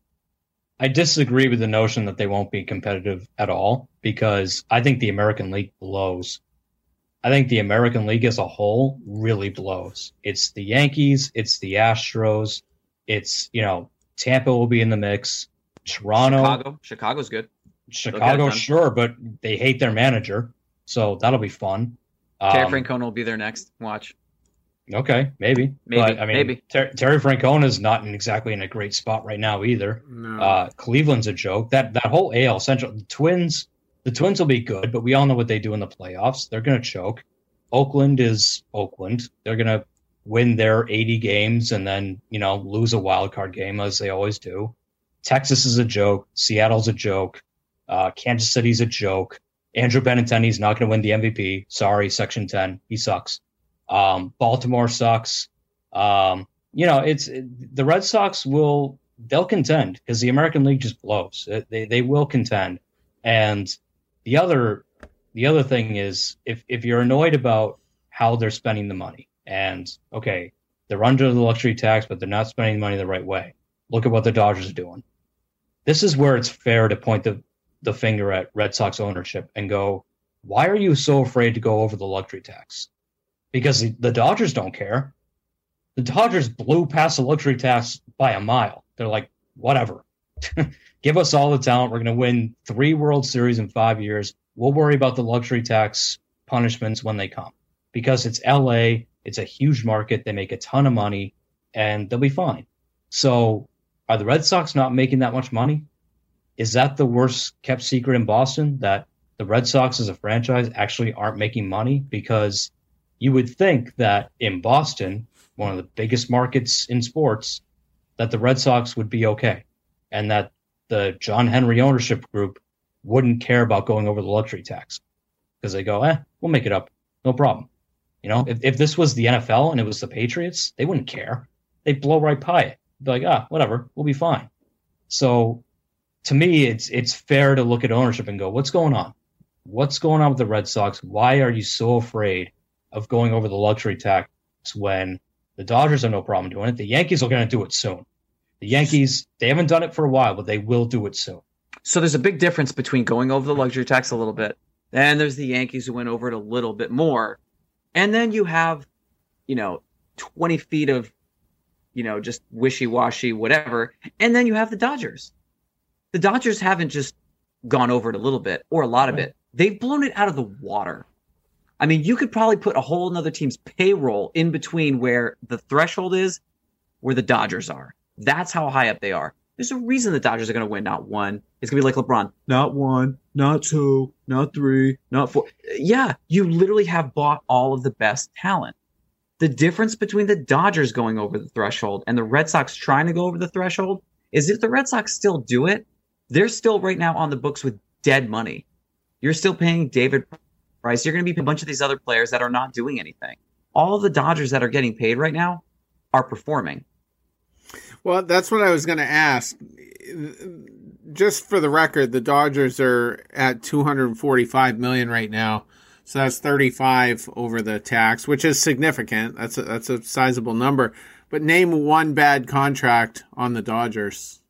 [SPEAKER 4] I disagree with the notion that they won't be competitive at all because I think the American League blows. I think the American League as a whole really blows. It's the Yankees, it's the Astros, it's, you know, Tampa will be in the mix, Toronto.
[SPEAKER 5] Chicago. Chicago's good.
[SPEAKER 4] Chicago, sure, but they hate their manager, so that'll be fun.
[SPEAKER 5] Terry
[SPEAKER 4] um,
[SPEAKER 5] Francona will be there next. Watch.
[SPEAKER 4] Okay, maybe.
[SPEAKER 5] Maybe,
[SPEAKER 4] but, I mean,
[SPEAKER 5] maybe.
[SPEAKER 4] Ter- Terry Francona is not in exactly in a great spot right now either.
[SPEAKER 3] No.
[SPEAKER 4] Uh, Cleveland's a joke. That that whole A L Central, the Twins, the Twins will be good, but we all know what they do in the playoffs. They're going to choke. Oakland is Oakland. They're going to win their eighty games and then, you know, lose a wild card game as they always do. Texas is a joke. Seattle's a joke. Uh, Kansas City's a joke. Andrew Benintendi's not going to win the M V P. Sorry, Section ten. He sucks. Um, Baltimore sucks. Um, you know, it's it, the Red Sox will they'll contend because the American League just blows. It, they they will contend. And the other the other thing is if if you're annoyed about how they're spending the money and okay, they're under the luxury tax, but they're not spending the money the right way. Look at what the Dodgers are doing. This is where it's fair to point the the finger at Red Sox ownership and go, why are you so afraid to go over the luxury tax? Because the, the Dodgers don't care. The Dodgers blew past the luxury tax by a mile. They're like, whatever. Give us all the talent. We're going to win three World Series in five years. We'll worry about the luxury tax punishments when they come. Because it's L A, it's a huge market. They make a ton of money, and they'll be fine. So are the Red Sox not making that much money? Is that the worst kept secret in Boston, that the Red Sox as a franchise actually aren't making money? Because you would think that in Boston, one of the biggest markets in sports, that the Red Sox would be okay and that the John Henry ownership group wouldn't care about going over the luxury tax because they go, eh, we'll make it up. No problem. You know, if, if this was the N F L and it was the Patriots, they wouldn't care. They'd blow right by it. Be like, ah, whatever, we'll be fine. So to me, it's it's fair to look at ownership and go, what's going on? What's going on with the Red Sox? Why are you so afraid of going over the luxury tax when the Dodgers have no problem doing it? The Yankees are going to do it soon. The Yankees, they haven't done it for a while, but they will do it soon.
[SPEAKER 5] So there's a big difference between going over the luxury tax a little bit, and there's the Yankees who went over it a little bit more. And then you have, you know, twenty feet of, you know, just wishy-washy, whatever. And then you have the Dodgers. The Dodgers haven't just gone over it a little bit or a lot of it. They've blown it out of the water. I mean, you could probably put a whole nother team's payroll in between where the threshold is, where the Dodgers are. That's how high up they are. There's a reason the Dodgers are going to win not one. It's going to be like LeBron. Not one, not two, not three, not four. Yeah, you literally have bought all of the best talent. The difference between the Dodgers going over the threshold and the Red Sox trying to go over the threshold is if the Red Sox still do it, they're still right now on the books with dead money. You're still paying David Price. You're going to be paying a bunch of these other players that are not doing anything. All of the Dodgers that are getting paid right now are performing.
[SPEAKER 3] Well, that's what I was going to ask. Just for the record, the Dodgers are at two hundred forty-five million dollars right now. So that's thirty-five over the tax, which is significant. That's a, that's a sizable number. But name one bad contract on the Dodgers.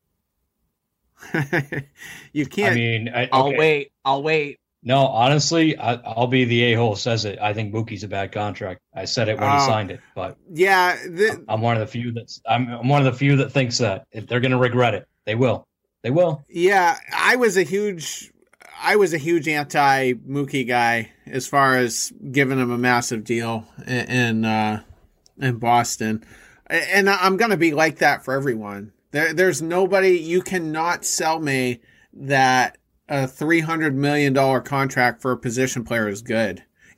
[SPEAKER 3] You can't.
[SPEAKER 4] I mean, I, okay.
[SPEAKER 5] I'll wait. I'll wait.
[SPEAKER 4] No, honestly, I, I'll be the a-hole who says it. I think Mookie's a bad contract. I said it when
[SPEAKER 3] uh,
[SPEAKER 4] he signed it, but
[SPEAKER 3] yeah, the,
[SPEAKER 4] I'm one of the few that's I'm, I'm one of the few that thinks that if they're going to regret it, they will. They will.
[SPEAKER 3] Yeah, I was a huge, I was a huge anti Mookie guy as far as giving him a massive deal in in, uh, in Boston, and I'm going to be like that for everyone. There, there's nobody you cannot sell me that a three hundred million dollars contract for a position player is good.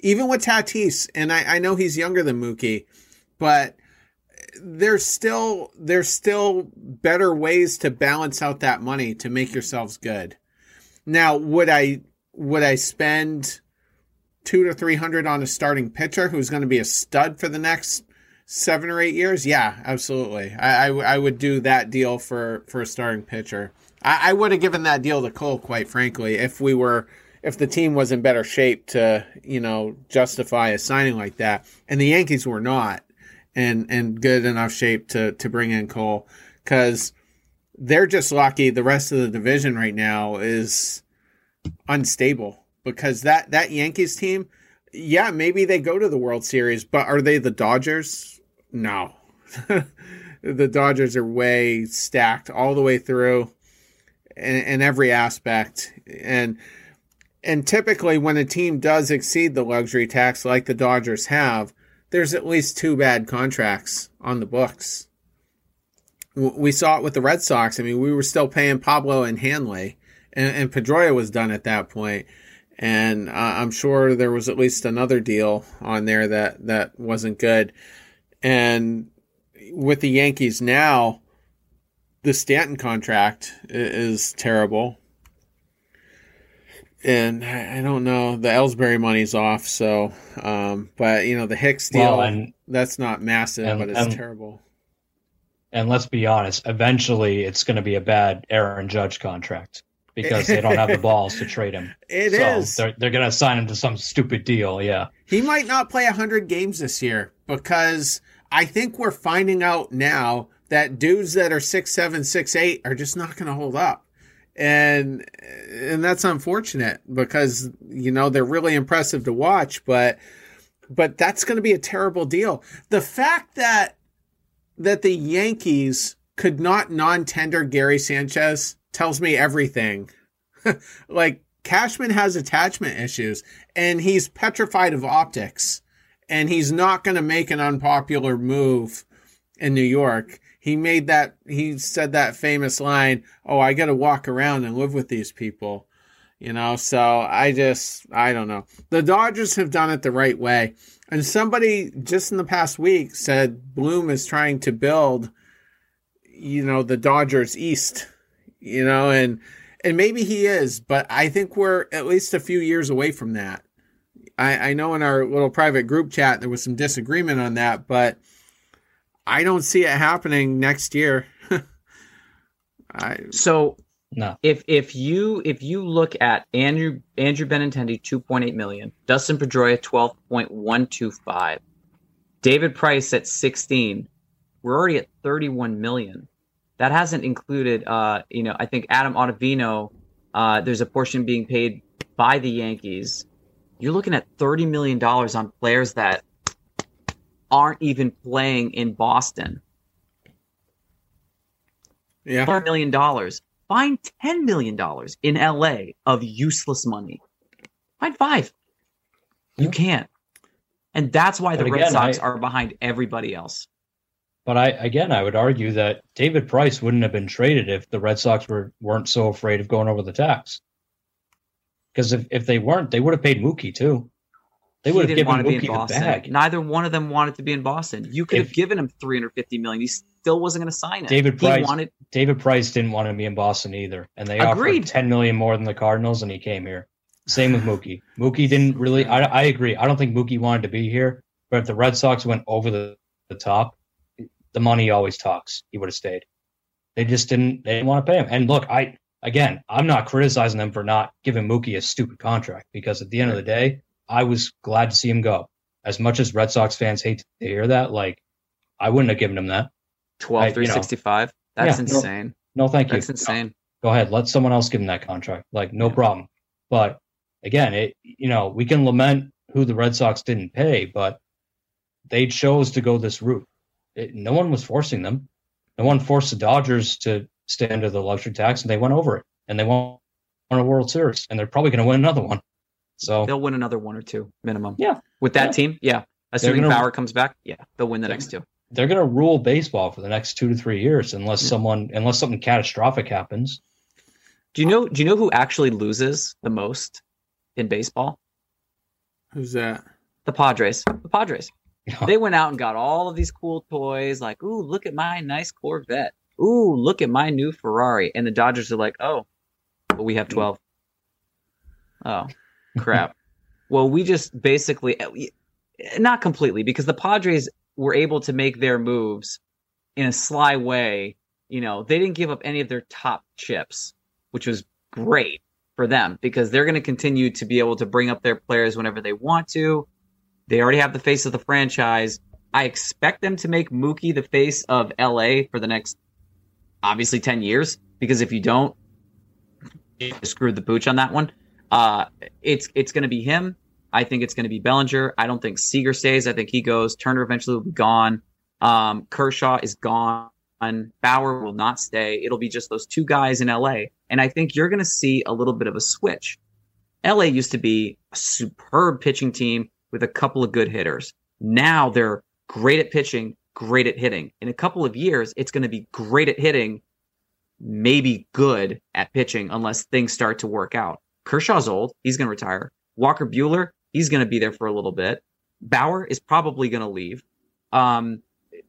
[SPEAKER 3] even with Tatis, and I, I know he's younger than Mookie, but there's still there's still better ways to balance out that money to make yourselves good. Now, would I would I spend two to three hundred on a starting pitcher who's going to be a stud for the next seven or eight years? Yeah, absolutely. I, I, I would do that deal for, for a starting pitcher. I, I would have given that deal to Cole, quite frankly, if we were, if the team was in better shape to, you know, justify a signing like that. And the Yankees were not in, in good enough shape to, to bring in Cole, because they're just lucky the rest of the division right now is unstable, because that, that Yankees team, yeah, maybe they go to the World Series, but are they the Dodgers? No. The Dodgers are way stacked all the way through in, in every aspect. And and typically when a team does exceed the luxury tax like the Dodgers have, there's at least two bad contracts on the books. We saw it with the Red Sox. I mean, we were still paying Pablo and Hanley, and, and Pedroia was done at that point. And uh, I'm sure there was at least another deal on there that, that wasn't good. And with the Yankees now, the Stanton contract is terrible. And I don't know, the Ellsbury money's off. So, um, but you know, the Hicks deal, well, and, that's not massive, and, but it's and, terrible.
[SPEAKER 4] And let's be honest, eventually it's going to be a bad Aaron Judge contract, because they don't have the balls to trade him.
[SPEAKER 3] It
[SPEAKER 4] so
[SPEAKER 3] is.
[SPEAKER 4] They're, they're going to sign him to some stupid deal, yeah.
[SPEAKER 3] He might not play one hundred games this year, because I think we're finding out now that dudes that are six seven, six eight are just not going to hold up. And and that's unfortunate, because, you know, they're really impressive to watch, but but that's going to be a terrible deal. The fact that that the Yankees could not non-tender Gary Sanchez tells me everything. Like, Cashman has attachment issues, and he's petrified of optics, and he's not going to make an unpopular move in New York. He made that, he said that famous line, oh, I got to walk around and live with these people, you know? So I just, I don't know. The Dodgers have done it the right way. And somebody just in the past week said Bloom is trying to build, you know, the Dodgers East, you know, and, and maybe he is, but I think we're at least a few years away from that. I, I know in our little private group chat, there was some disagreement on that, but I don't see it happening next year. I,
[SPEAKER 5] so
[SPEAKER 4] no.
[SPEAKER 5] if if you if you look at Andrew Andrew Benintendi two point eight million, Dustin Pedroia twelve point one two five, David Price at sixteen, we're already at thirty-one million. That hasn't included, uh, you know, I think Adam Ottavino. Uh, there's a portion being paid by the Yankees. You're looking at thirty million dollars on players that aren't even playing in Boston.
[SPEAKER 3] Yeah.
[SPEAKER 5] thirty million dollars. Find ten million dollars in L A of useless money. Find five. You can't. And that's why the
[SPEAKER 4] but
[SPEAKER 5] Red
[SPEAKER 4] again,
[SPEAKER 5] Sox
[SPEAKER 4] I,
[SPEAKER 5] are behind everybody else.
[SPEAKER 4] But I again, I would argue that David Price wouldn't have been traded if the Red Sox were, weren't so afraid of going over the tax. Because if, if they weren't, they would have paid Mookie too. They would have given Mookie the bag.
[SPEAKER 5] Neither one of them wanted to be in Boston. You could if, have given him three hundred fifty million dollars. He still wasn't going to sign it.
[SPEAKER 4] David Price,
[SPEAKER 5] he wanted,
[SPEAKER 4] David Price didn't want to be in Boston either, and they
[SPEAKER 5] agreed.
[SPEAKER 4] offered ten million dollars more than the Cardinals, and he came here. Same with Mookie. Mookie didn't really. I, I agree. I don't think Mookie wanted to be here, but if the Red Sox went over the, the top, the money always talks. He would have stayed. They just didn't. They didn't want to pay him. And look, I again, I'm not criticizing them for not giving Mookie a stupid contract, because at the end of the day, I was glad to see him go. As much as Red Sox fans hate to hear that, like, I wouldn't have given him that.
[SPEAKER 5] twelve three sixty-five. That's
[SPEAKER 4] yeah,
[SPEAKER 5] insane.
[SPEAKER 4] No, no thank you.
[SPEAKER 5] That's insane.
[SPEAKER 4] Go ahead. Let someone else give him that contract. Like, no yeah. problem. But again, it you know, we can lament who the Red Sox didn't pay, but they chose to go this route. It, no one was forcing them. No one forced the Dodgers to stay under the luxury tax, and they went over it. And they won a World Series, and they're probably going to win another one. So
[SPEAKER 5] they'll win another one or two minimum.
[SPEAKER 4] Yeah.
[SPEAKER 5] With that
[SPEAKER 4] yeah.
[SPEAKER 5] team, yeah. Assuming
[SPEAKER 4] gonna,
[SPEAKER 5] Bauer comes back, yeah, they'll win the next two.
[SPEAKER 4] They're going to rule baseball for the next two to three years, unless yeah. someone, unless something catastrophic happens.
[SPEAKER 5] Do you know? Do you know who actually loses the most in baseball?
[SPEAKER 3] Who's that?
[SPEAKER 5] The Padres. The Padres. They went out and got all of these cool toys, like, ooh, look at my nice Corvette. Ooh, look at my new Ferrari. And the Dodgers are like, oh, but we have twelve. Oh, crap. Well, we just basically, not completely, because the Padres were able to make their moves in a sly way. You know, they didn't give up any of their top chips, which was great for them because they're going to continue to be able to bring up their players whenever they want to. They already have the face of the franchise. I expect them to make Mookie the face of L A for the next, obviously, ten years, because if you don't, you screwed the pooch on that one. Uh, it's it's going to be him. I think it's going to be Bellinger. I don't think Seager stays. I think he goes. Turner eventually will be gone. Um, Kershaw is gone. Bauer will not stay. It'll be just those two guys in L A. And I think you're going to see a little bit of a switch. L A used to be a superb pitching team with a couple of good hitters. Now they're great at pitching, great at hitting. In a couple of years, it's going to be great at hitting, maybe good at pitching unless things start to work out. Kershaw's old. He's going to retire. Walker Buehler, he's going to be there for a little bit. Bauer is probably going to leave. Um,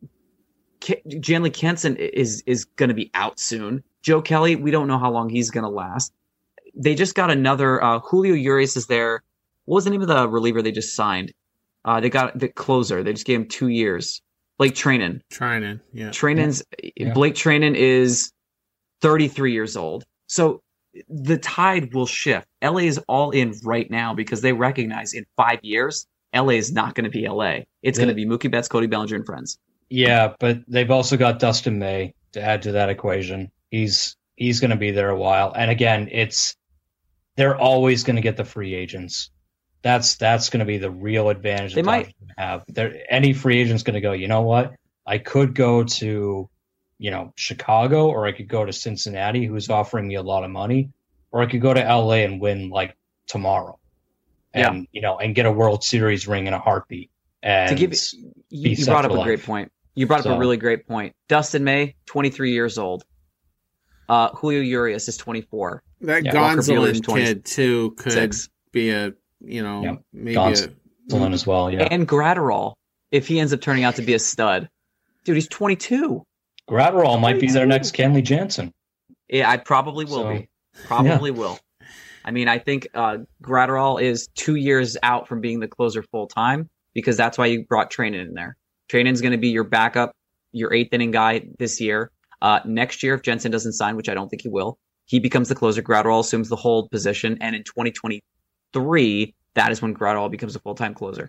[SPEAKER 5] K- Janley Kenson is is going to be out soon. Joe Kelly, we don't know how long he's going to last. They just got another. Uh, Julio Urias is there. What was the name of the reliever they just signed? Uh, they got the closer. They just gave him two years. Blake Treinen.
[SPEAKER 3] Treinen, yeah.
[SPEAKER 5] Treinen's
[SPEAKER 4] Yeah.
[SPEAKER 5] Blake Treinen is thirty-three years old. So the tide will shift. L A is all in right now because they recognize in five years, L A is not going to be L A. It's
[SPEAKER 4] Yeah.
[SPEAKER 5] going to be Mookie Betts, Cody Bellinger, and friends.
[SPEAKER 4] Yeah, but they've also got Dustin May to add to that equation. He's he's going to be there a while. And again, it's they're always going to get the free agents. That's that's going to be the real advantage
[SPEAKER 5] They
[SPEAKER 4] the
[SPEAKER 5] might.
[SPEAKER 4] Dodgers have. There, any free agent's going to go, you know what? I could go to, you know, Chicago, or I could go to Cincinnati, who's offering me a lot of money, or I could go to L A and win like tomorrow, and
[SPEAKER 5] Yeah.
[SPEAKER 4] you know, and get a World Series ring in a heartbeat. And
[SPEAKER 5] To give you, you
[SPEAKER 4] set
[SPEAKER 5] brought up
[SPEAKER 4] for
[SPEAKER 5] a great
[SPEAKER 4] life.
[SPEAKER 5] point. You brought up
[SPEAKER 4] So-
[SPEAKER 5] a really great point. Dustin May, twenty-three years old. Uh, Julio Urias is twenty-four.
[SPEAKER 3] That
[SPEAKER 4] Yeah,
[SPEAKER 5] Walker
[SPEAKER 3] Gonzalez
[SPEAKER 5] Buehler's twenty
[SPEAKER 3] kid too could
[SPEAKER 5] Six.
[SPEAKER 3] be a you know
[SPEAKER 4] Yeah.
[SPEAKER 3] maybe
[SPEAKER 4] Gonz-
[SPEAKER 3] a,
[SPEAKER 4] Dylan as well. Yeah,
[SPEAKER 5] And Gratterall, if he ends up turning out to be a stud. Dude, he's twenty-two.
[SPEAKER 4] Gratterall might be their
[SPEAKER 5] twenty-two.
[SPEAKER 4] next Kenley Jansen.
[SPEAKER 5] Yeah, I probably will
[SPEAKER 4] So,
[SPEAKER 5] be. Probably will. I mean, I think uh, Gratterall is two years out from being the closer full time because that's why you brought Treinen in there. Treinen's going to be your backup, your eighth inning guy this year. Uh, next year, if Jensen doesn't sign, which I don't think he will, he becomes the closer. Gratterall assumes the hold position, and in twenty twenty-three, that is when Gratterall becomes a full time closer.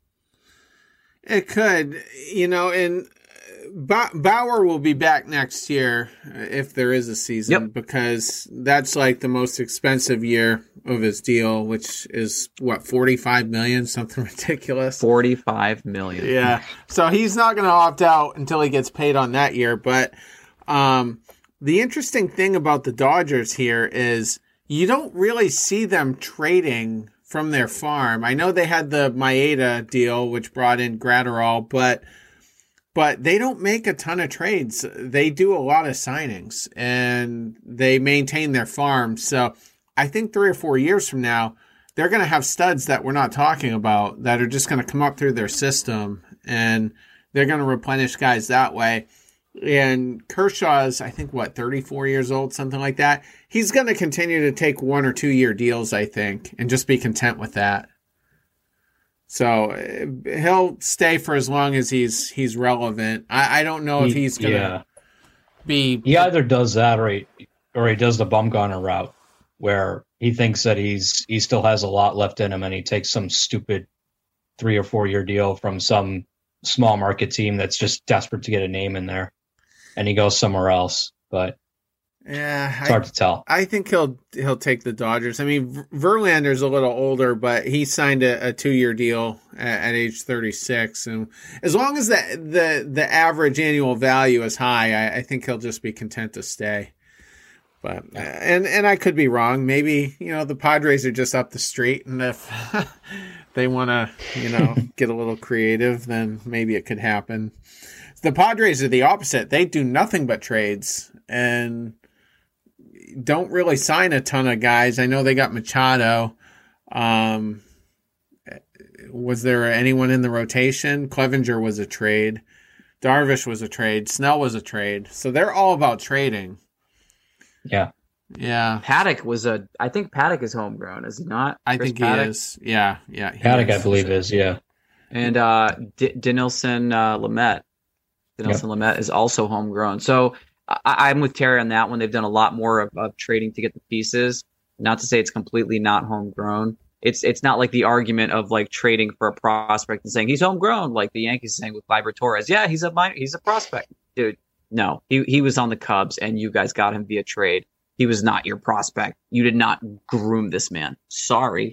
[SPEAKER 3] It could, you know, and ba- Bauer will be back next year uh, if there is a season
[SPEAKER 5] Yep.
[SPEAKER 3] because that's like the most expensive year of his deal, which is what forty-five million, something ridiculous.
[SPEAKER 5] Forty-five million.
[SPEAKER 3] Yeah, so he's not going to opt out until he gets paid on that year. But um, the interesting thing about the Dodgers here is you don't really see them trading from their farm. I know they had the Maeda deal, which brought in Gratterall, but but they don't make a ton of trades. They do a lot of signings, and they maintain their farm. So I think three or four years from now, they're going to have studs that we're not talking about that are just going to come up through their system, and they're going to replenish guys that way. And Kershaw's, I think, what, thirty-four years old, something like that. He's going to continue to take one or two year deals, I think, and just be content with that. So uh, he'll stay for as long as he's he's relevant. I, I don't know if
[SPEAKER 4] He-
[SPEAKER 3] he's going to
[SPEAKER 4] yeah.
[SPEAKER 3] be.
[SPEAKER 4] He either does that or he or he does the Bumgarner route, where he thinks that he's he still has a lot left in him, and he takes some stupid three or four year deal from some small market team that's just desperate to get a name in there, and he goes somewhere else. But
[SPEAKER 3] Yeah,
[SPEAKER 4] it's hard to tell.
[SPEAKER 3] I think he'll he'll take the Dodgers. I mean, Ver- Verlander's a little older, but he signed a, a two year deal at, at age thirty-six, and as long as the the the average annual value is high, I, I think he'll just be content to stay. But uh, and and I could be wrong. Maybe you know the Padres are just up the street, and if they want to you know get a little creative, then maybe it could happen. The Padres are the opposite. They do nothing but trades and don't really sign a ton of guys. I know they got Machado. Um, was there anyone in the rotation? Clevenger was a trade. Darvish was a trade. Snell was a trade. So they're all about trading.
[SPEAKER 4] Yeah.
[SPEAKER 3] Yeah.
[SPEAKER 5] Paddock was a. I think Paddock is homegrown, is he not?
[SPEAKER 3] I
[SPEAKER 5] Chris
[SPEAKER 3] think
[SPEAKER 5] Paddock?
[SPEAKER 3] he is. Yeah. Yeah. he
[SPEAKER 4] Paddock,
[SPEAKER 3] is.
[SPEAKER 4] I believe, is, yeah.
[SPEAKER 5] And uh, D- Dinelson uh, Lamet. Dinelson
[SPEAKER 4] Yep.
[SPEAKER 5] Lamet is also homegrown. So I- I'm with Terry on that one. They've done a lot more of, of trading to get the pieces. Not to say it's completely not homegrown. It's it's not like the argument of like trading for a prospect and saying he's homegrown, like the Yankees saying with Gleyber Torres. Yeah, he's a minor, he's a prospect, dude. No, he he was on the Cubs, and you guys got him via trade. He was not your prospect. You did not groom this man. Sorry.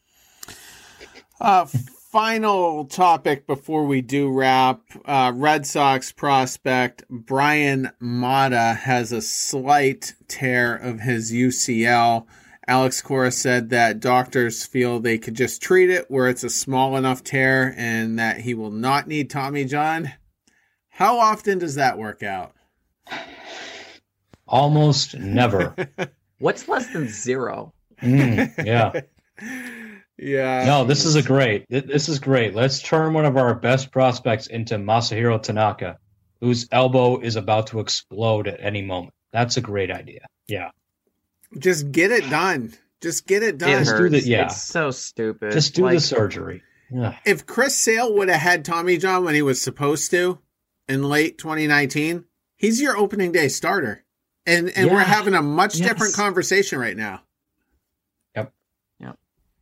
[SPEAKER 3] Uh, final topic before we do wrap. Uh, Red Sox prospect Brian Mata has a slight tear of his U C L. Alex Cora said that doctors feel they could just treat it where it's a small enough tear and that he will not need Tommy John. How often does that work out?
[SPEAKER 4] Almost never.
[SPEAKER 5] What's less than zero?
[SPEAKER 4] Mm, yeah.
[SPEAKER 3] Yeah.
[SPEAKER 4] No, this is a great. th- This is great. Let's turn one of our best prospects into Masahiro Tanaka, whose elbow is about to explode at any moment. That's a great idea. Yeah.
[SPEAKER 3] Just get it done. Just get it done.
[SPEAKER 5] It
[SPEAKER 4] Just do
[SPEAKER 5] hurts.
[SPEAKER 4] the- yeah.
[SPEAKER 5] It's so stupid.
[SPEAKER 4] Just do
[SPEAKER 5] Like,
[SPEAKER 4] the surgery. Yeah.
[SPEAKER 3] If Chris Sale would have had Tommy John when he was supposed to in late twenty nineteen, he's your opening day starter. And and we're
[SPEAKER 4] Yeah.
[SPEAKER 3] having a much
[SPEAKER 4] Yes.
[SPEAKER 3] different conversation right now.
[SPEAKER 4] Yep.
[SPEAKER 5] Yep.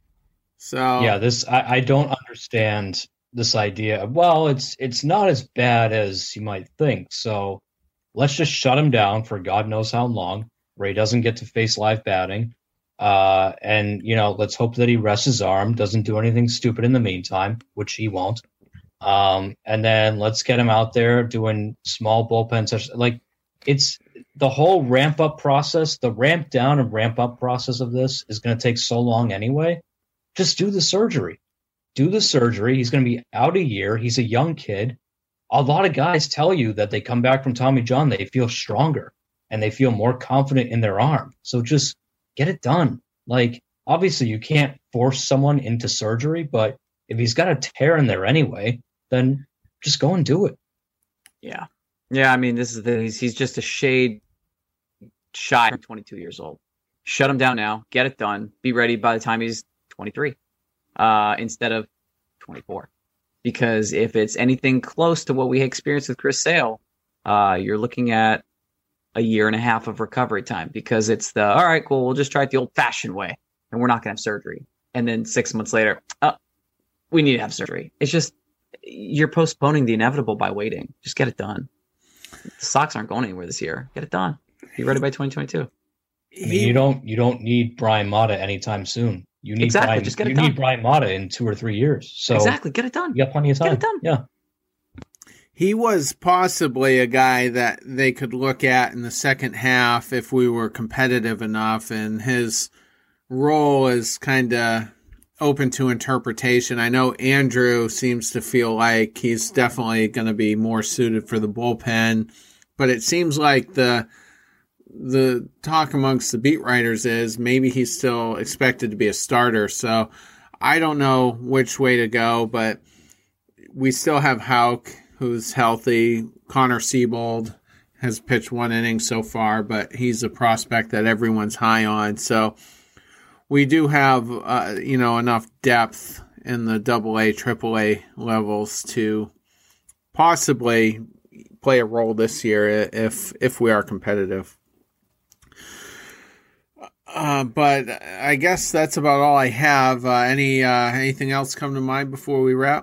[SPEAKER 3] So
[SPEAKER 4] Yeah, this I, I don't understand this idea. Well, it's it's not as bad as you might think. So let's just shut him down for God knows how long. Ray doesn't get to face live batting. Uh, and you know, let's hope that he rests his arm, doesn't do anything stupid in the meantime, which he won't. Um, and then let's get him out there doing small bullpen sessions. Like it's the whole ramp up process, the ramp down and ramp up process of this is going to take so long anyway. Just do the surgery. Do the surgery. He's going to be out a year. He's a young kid. A lot of guys tell you that they come back from Tommy John, they feel stronger and they feel more confident in their arm. So just get it done. Like, obviously, you can't force someone into surgery, but if he's got a tear in there anyway, then just go and do it.
[SPEAKER 5] Yeah. Yeah, I mean, this is the he's, he's just a shade shy of twenty-two years old. Shut him down now. Get it done. Be ready by the time he's twenty-three uh, instead of twenty-four. Because if it's anything close to what we experienced with Chris Sale, uh, you're looking at a year and a half of recovery time because it's the, all right, cool, we'll just try it the old-fashioned way, and we're not going to have surgery. And then six months later, oh, we need to have surgery. It's just, you're postponing the inevitable by waiting. Just get it done. The Sox aren't going anywhere this year. Get it done. Be ready by twenty twenty-two.
[SPEAKER 4] I mean, you don't you don't need Brian Mata anytime soon. You need
[SPEAKER 5] Exactly,
[SPEAKER 4] Brian,
[SPEAKER 5] just get it
[SPEAKER 4] you
[SPEAKER 5] done.
[SPEAKER 4] need Brian Mata in two or three years. So
[SPEAKER 5] Exactly. Get it done.
[SPEAKER 4] you got plenty of time.
[SPEAKER 5] Get it done.
[SPEAKER 4] Yeah.
[SPEAKER 3] he was possibly a guy that they could look at in the second half if we were competitive enough, and his role is kind of open to interpretation. I know Andrew seems to feel like he's definitely going to be more suited for the bullpen, but it seems like the the talk amongst the beat writers is maybe he's still expected to be a starter. So I don't know which way to go, but we still have Houck, who's healthy. Connor Siebold has pitched one inning so far, but he's a prospect that everyone's high on. So we do have, uh, you know, enough depth in the double A, triple A levels to possibly play a role this year if if we are competitive. Uh, but I guess that's about all I have. Uh, any uh, anything else come to mind before we wrap?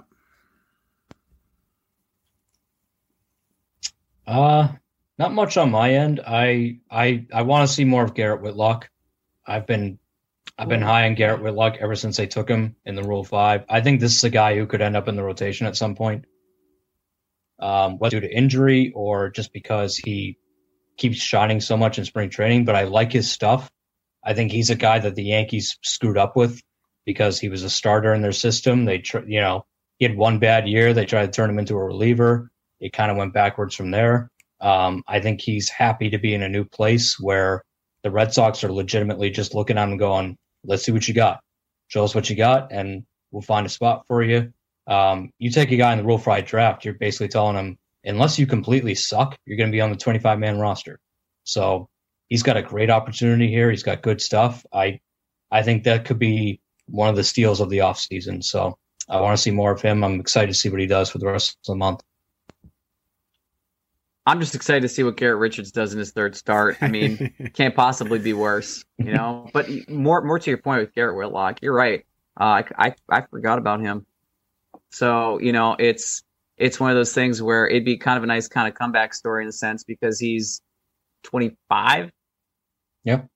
[SPEAKER 4] Uh, not much on my end. I I I want to see more of Garrett Whitlock. I've been I've been high on Garrett Whitlock ever since they took him in the Rule Five. I think this is a guy who could end up in the rotation at some point, um, whether due to injury or just because he keeps shining so much in spring training. But I like his stuff. I think he's a guy that the Yankees screwed up with because he was a starter in their system. They, tr- you know, he had one bad year. They tried to turn him into a reliever. It kind of went backwards from there. Um, I think he's happy to be in a new place where the Red Sox are legitimately just looking at him going, let's see what you got. Show us what you got. And we'll find a spot for you. Um, you take a guy in the Rule Fried draft, you're basically telling him, unless you completely suck, you're going to be on the twenty-five man roster. So he's got a great opportunity here. He's got good stuff. I, I think that could be one of the steals of the offseason. So I want to see more of him. I'm excited to see what he does for the rest of the month.
[SPEAKER 5] I'm just excited to see what Garrett Richards does in his third start. I mean, can't possibly be worse, you know. But more, more to your point with Garrett Whitlock, you're right. Uh, I, I, I forgot about him. So you know, it's it's one of those things where it'd be kind of a nice kind of comeback story in a sense because he's twenty-five.
[SPEAKER 4] Yep.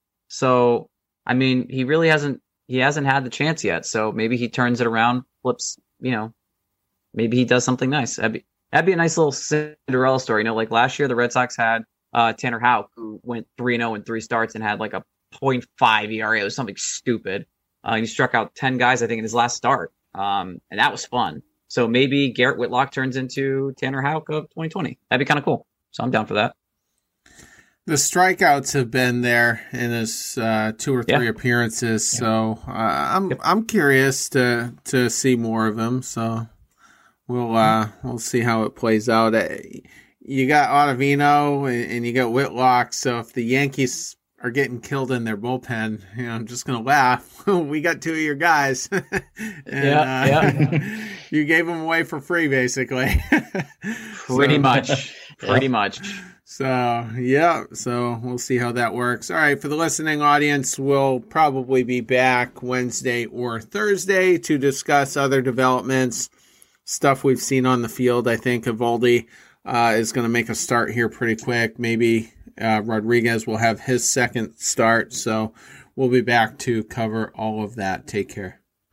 [SPEAKER 5] So I mean, he really hasn't he hasn't had the chance yet. So maybe he turns it around, flips. You know, maybe he does something nice. That'd be, That'd be a nice little Cinderella story. You know, like last year, the Red Sox had uh, Tanner Houck, who went three and oh in three starts and had like a point five E R A. It was something stupid. Uh, he struck out ten guys, I think, in his last start. Um, and that was fun. So maybe Garrett Whitlock turns into Tanner Houck of twenty twenty. That'd be kind of cool. So I'm down for that.
[SPEAKER 3] The strikeouts have been there in his uh, two or three yeah. appearances. Yeah. So uh, I'm yep. I'm curious to to see more of him. So. We'll uh, we'll see how it plays out. You got Ottavino and you got Whitlock. So if the Yankees are getting killed in their bullpen, you know, I'm just gonna laugh. We got two of your guys. and,
[SPEAKER 5] yeah, uh, yeah.
[SPEAKER 3] You gave them away for free, basically.
[SPEAKER 5] Pretty so, much. Pretty yeah. much.
[SPEAKER 3] So yeah. So we'll see how that works. All right. For the listening audience, we'll probably be back Wednesday or Thursday to discuss other developments. Stuff we've seen on the field. I think Eovaldi uh, is going to make a start here pretty quick. Maybe uh, Rodriguez will have his second start. So we'll be back to cover all of that. Take care.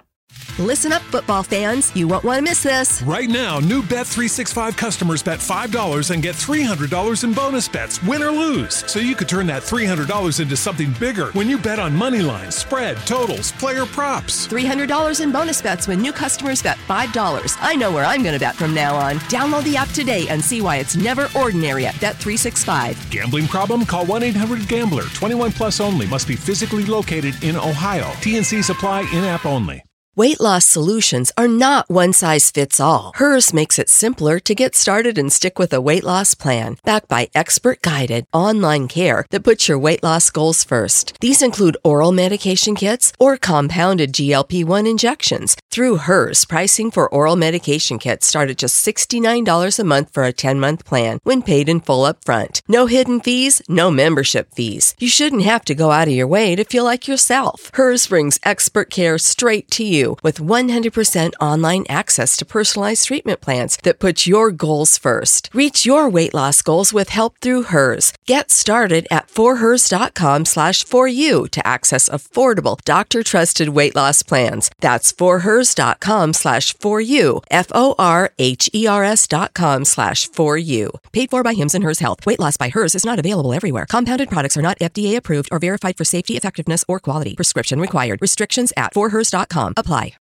[SPEAKER 6] Listen up, football fans. You won't want to miss this.
[SPEAKER 7] Right now, new Bet three sixty-five customers bet five dollars and get three hundred dollars in bonus bets, win or lose. So you could turn that three hundred dollars into something bigger when you bet on money lines, spread, totals, player props.
[SPEAKER 6] three hundred dollars in bonus bets when new customers bet five dollars. I know where I'm going to bet from now on. Download the app today and see why it's never ordinary at Bet three sixty-five.
[SPEAKER 7] Gambling problem? Call one eight hundred gambler. twenty-one plus only. Must be physically located in Ohio. T N C supply in-app only.
[SPEAKER 6] Weight loss solutions are not one size fits all. Hers makes it simpler to get started and stick with a weight loss plan, backed by expert-guided online care that puts your weight loss goals first. These include oral medication kits or compounded G L P one injections. Through Hers, pricing for oral medication kits start at just sixty-nine dollars a month for a ten-month plan when paid in full upfront. No hidden fees, no membership fees. You shouldn't have to go out of your way to feel like yourself. Hers brings expert care straight to you with one hundred percent online access to personalized treatment plans that put your goals first. Reach your weight loss goals with help through Hers. Get started at forhers.com slash for you to access affordable, doctor-trusted weight loss plans. That's forhers.com slash for you, F-O-R-H-E-R-S dot com slash for you. Paid for by Hims and Hers Health. Weight loss by Hers is not available everywhere. Compounded products are not F D A approved or verified for safety, effectiveness, or quality. Prescription required. Restrictions at forhers dot com apply.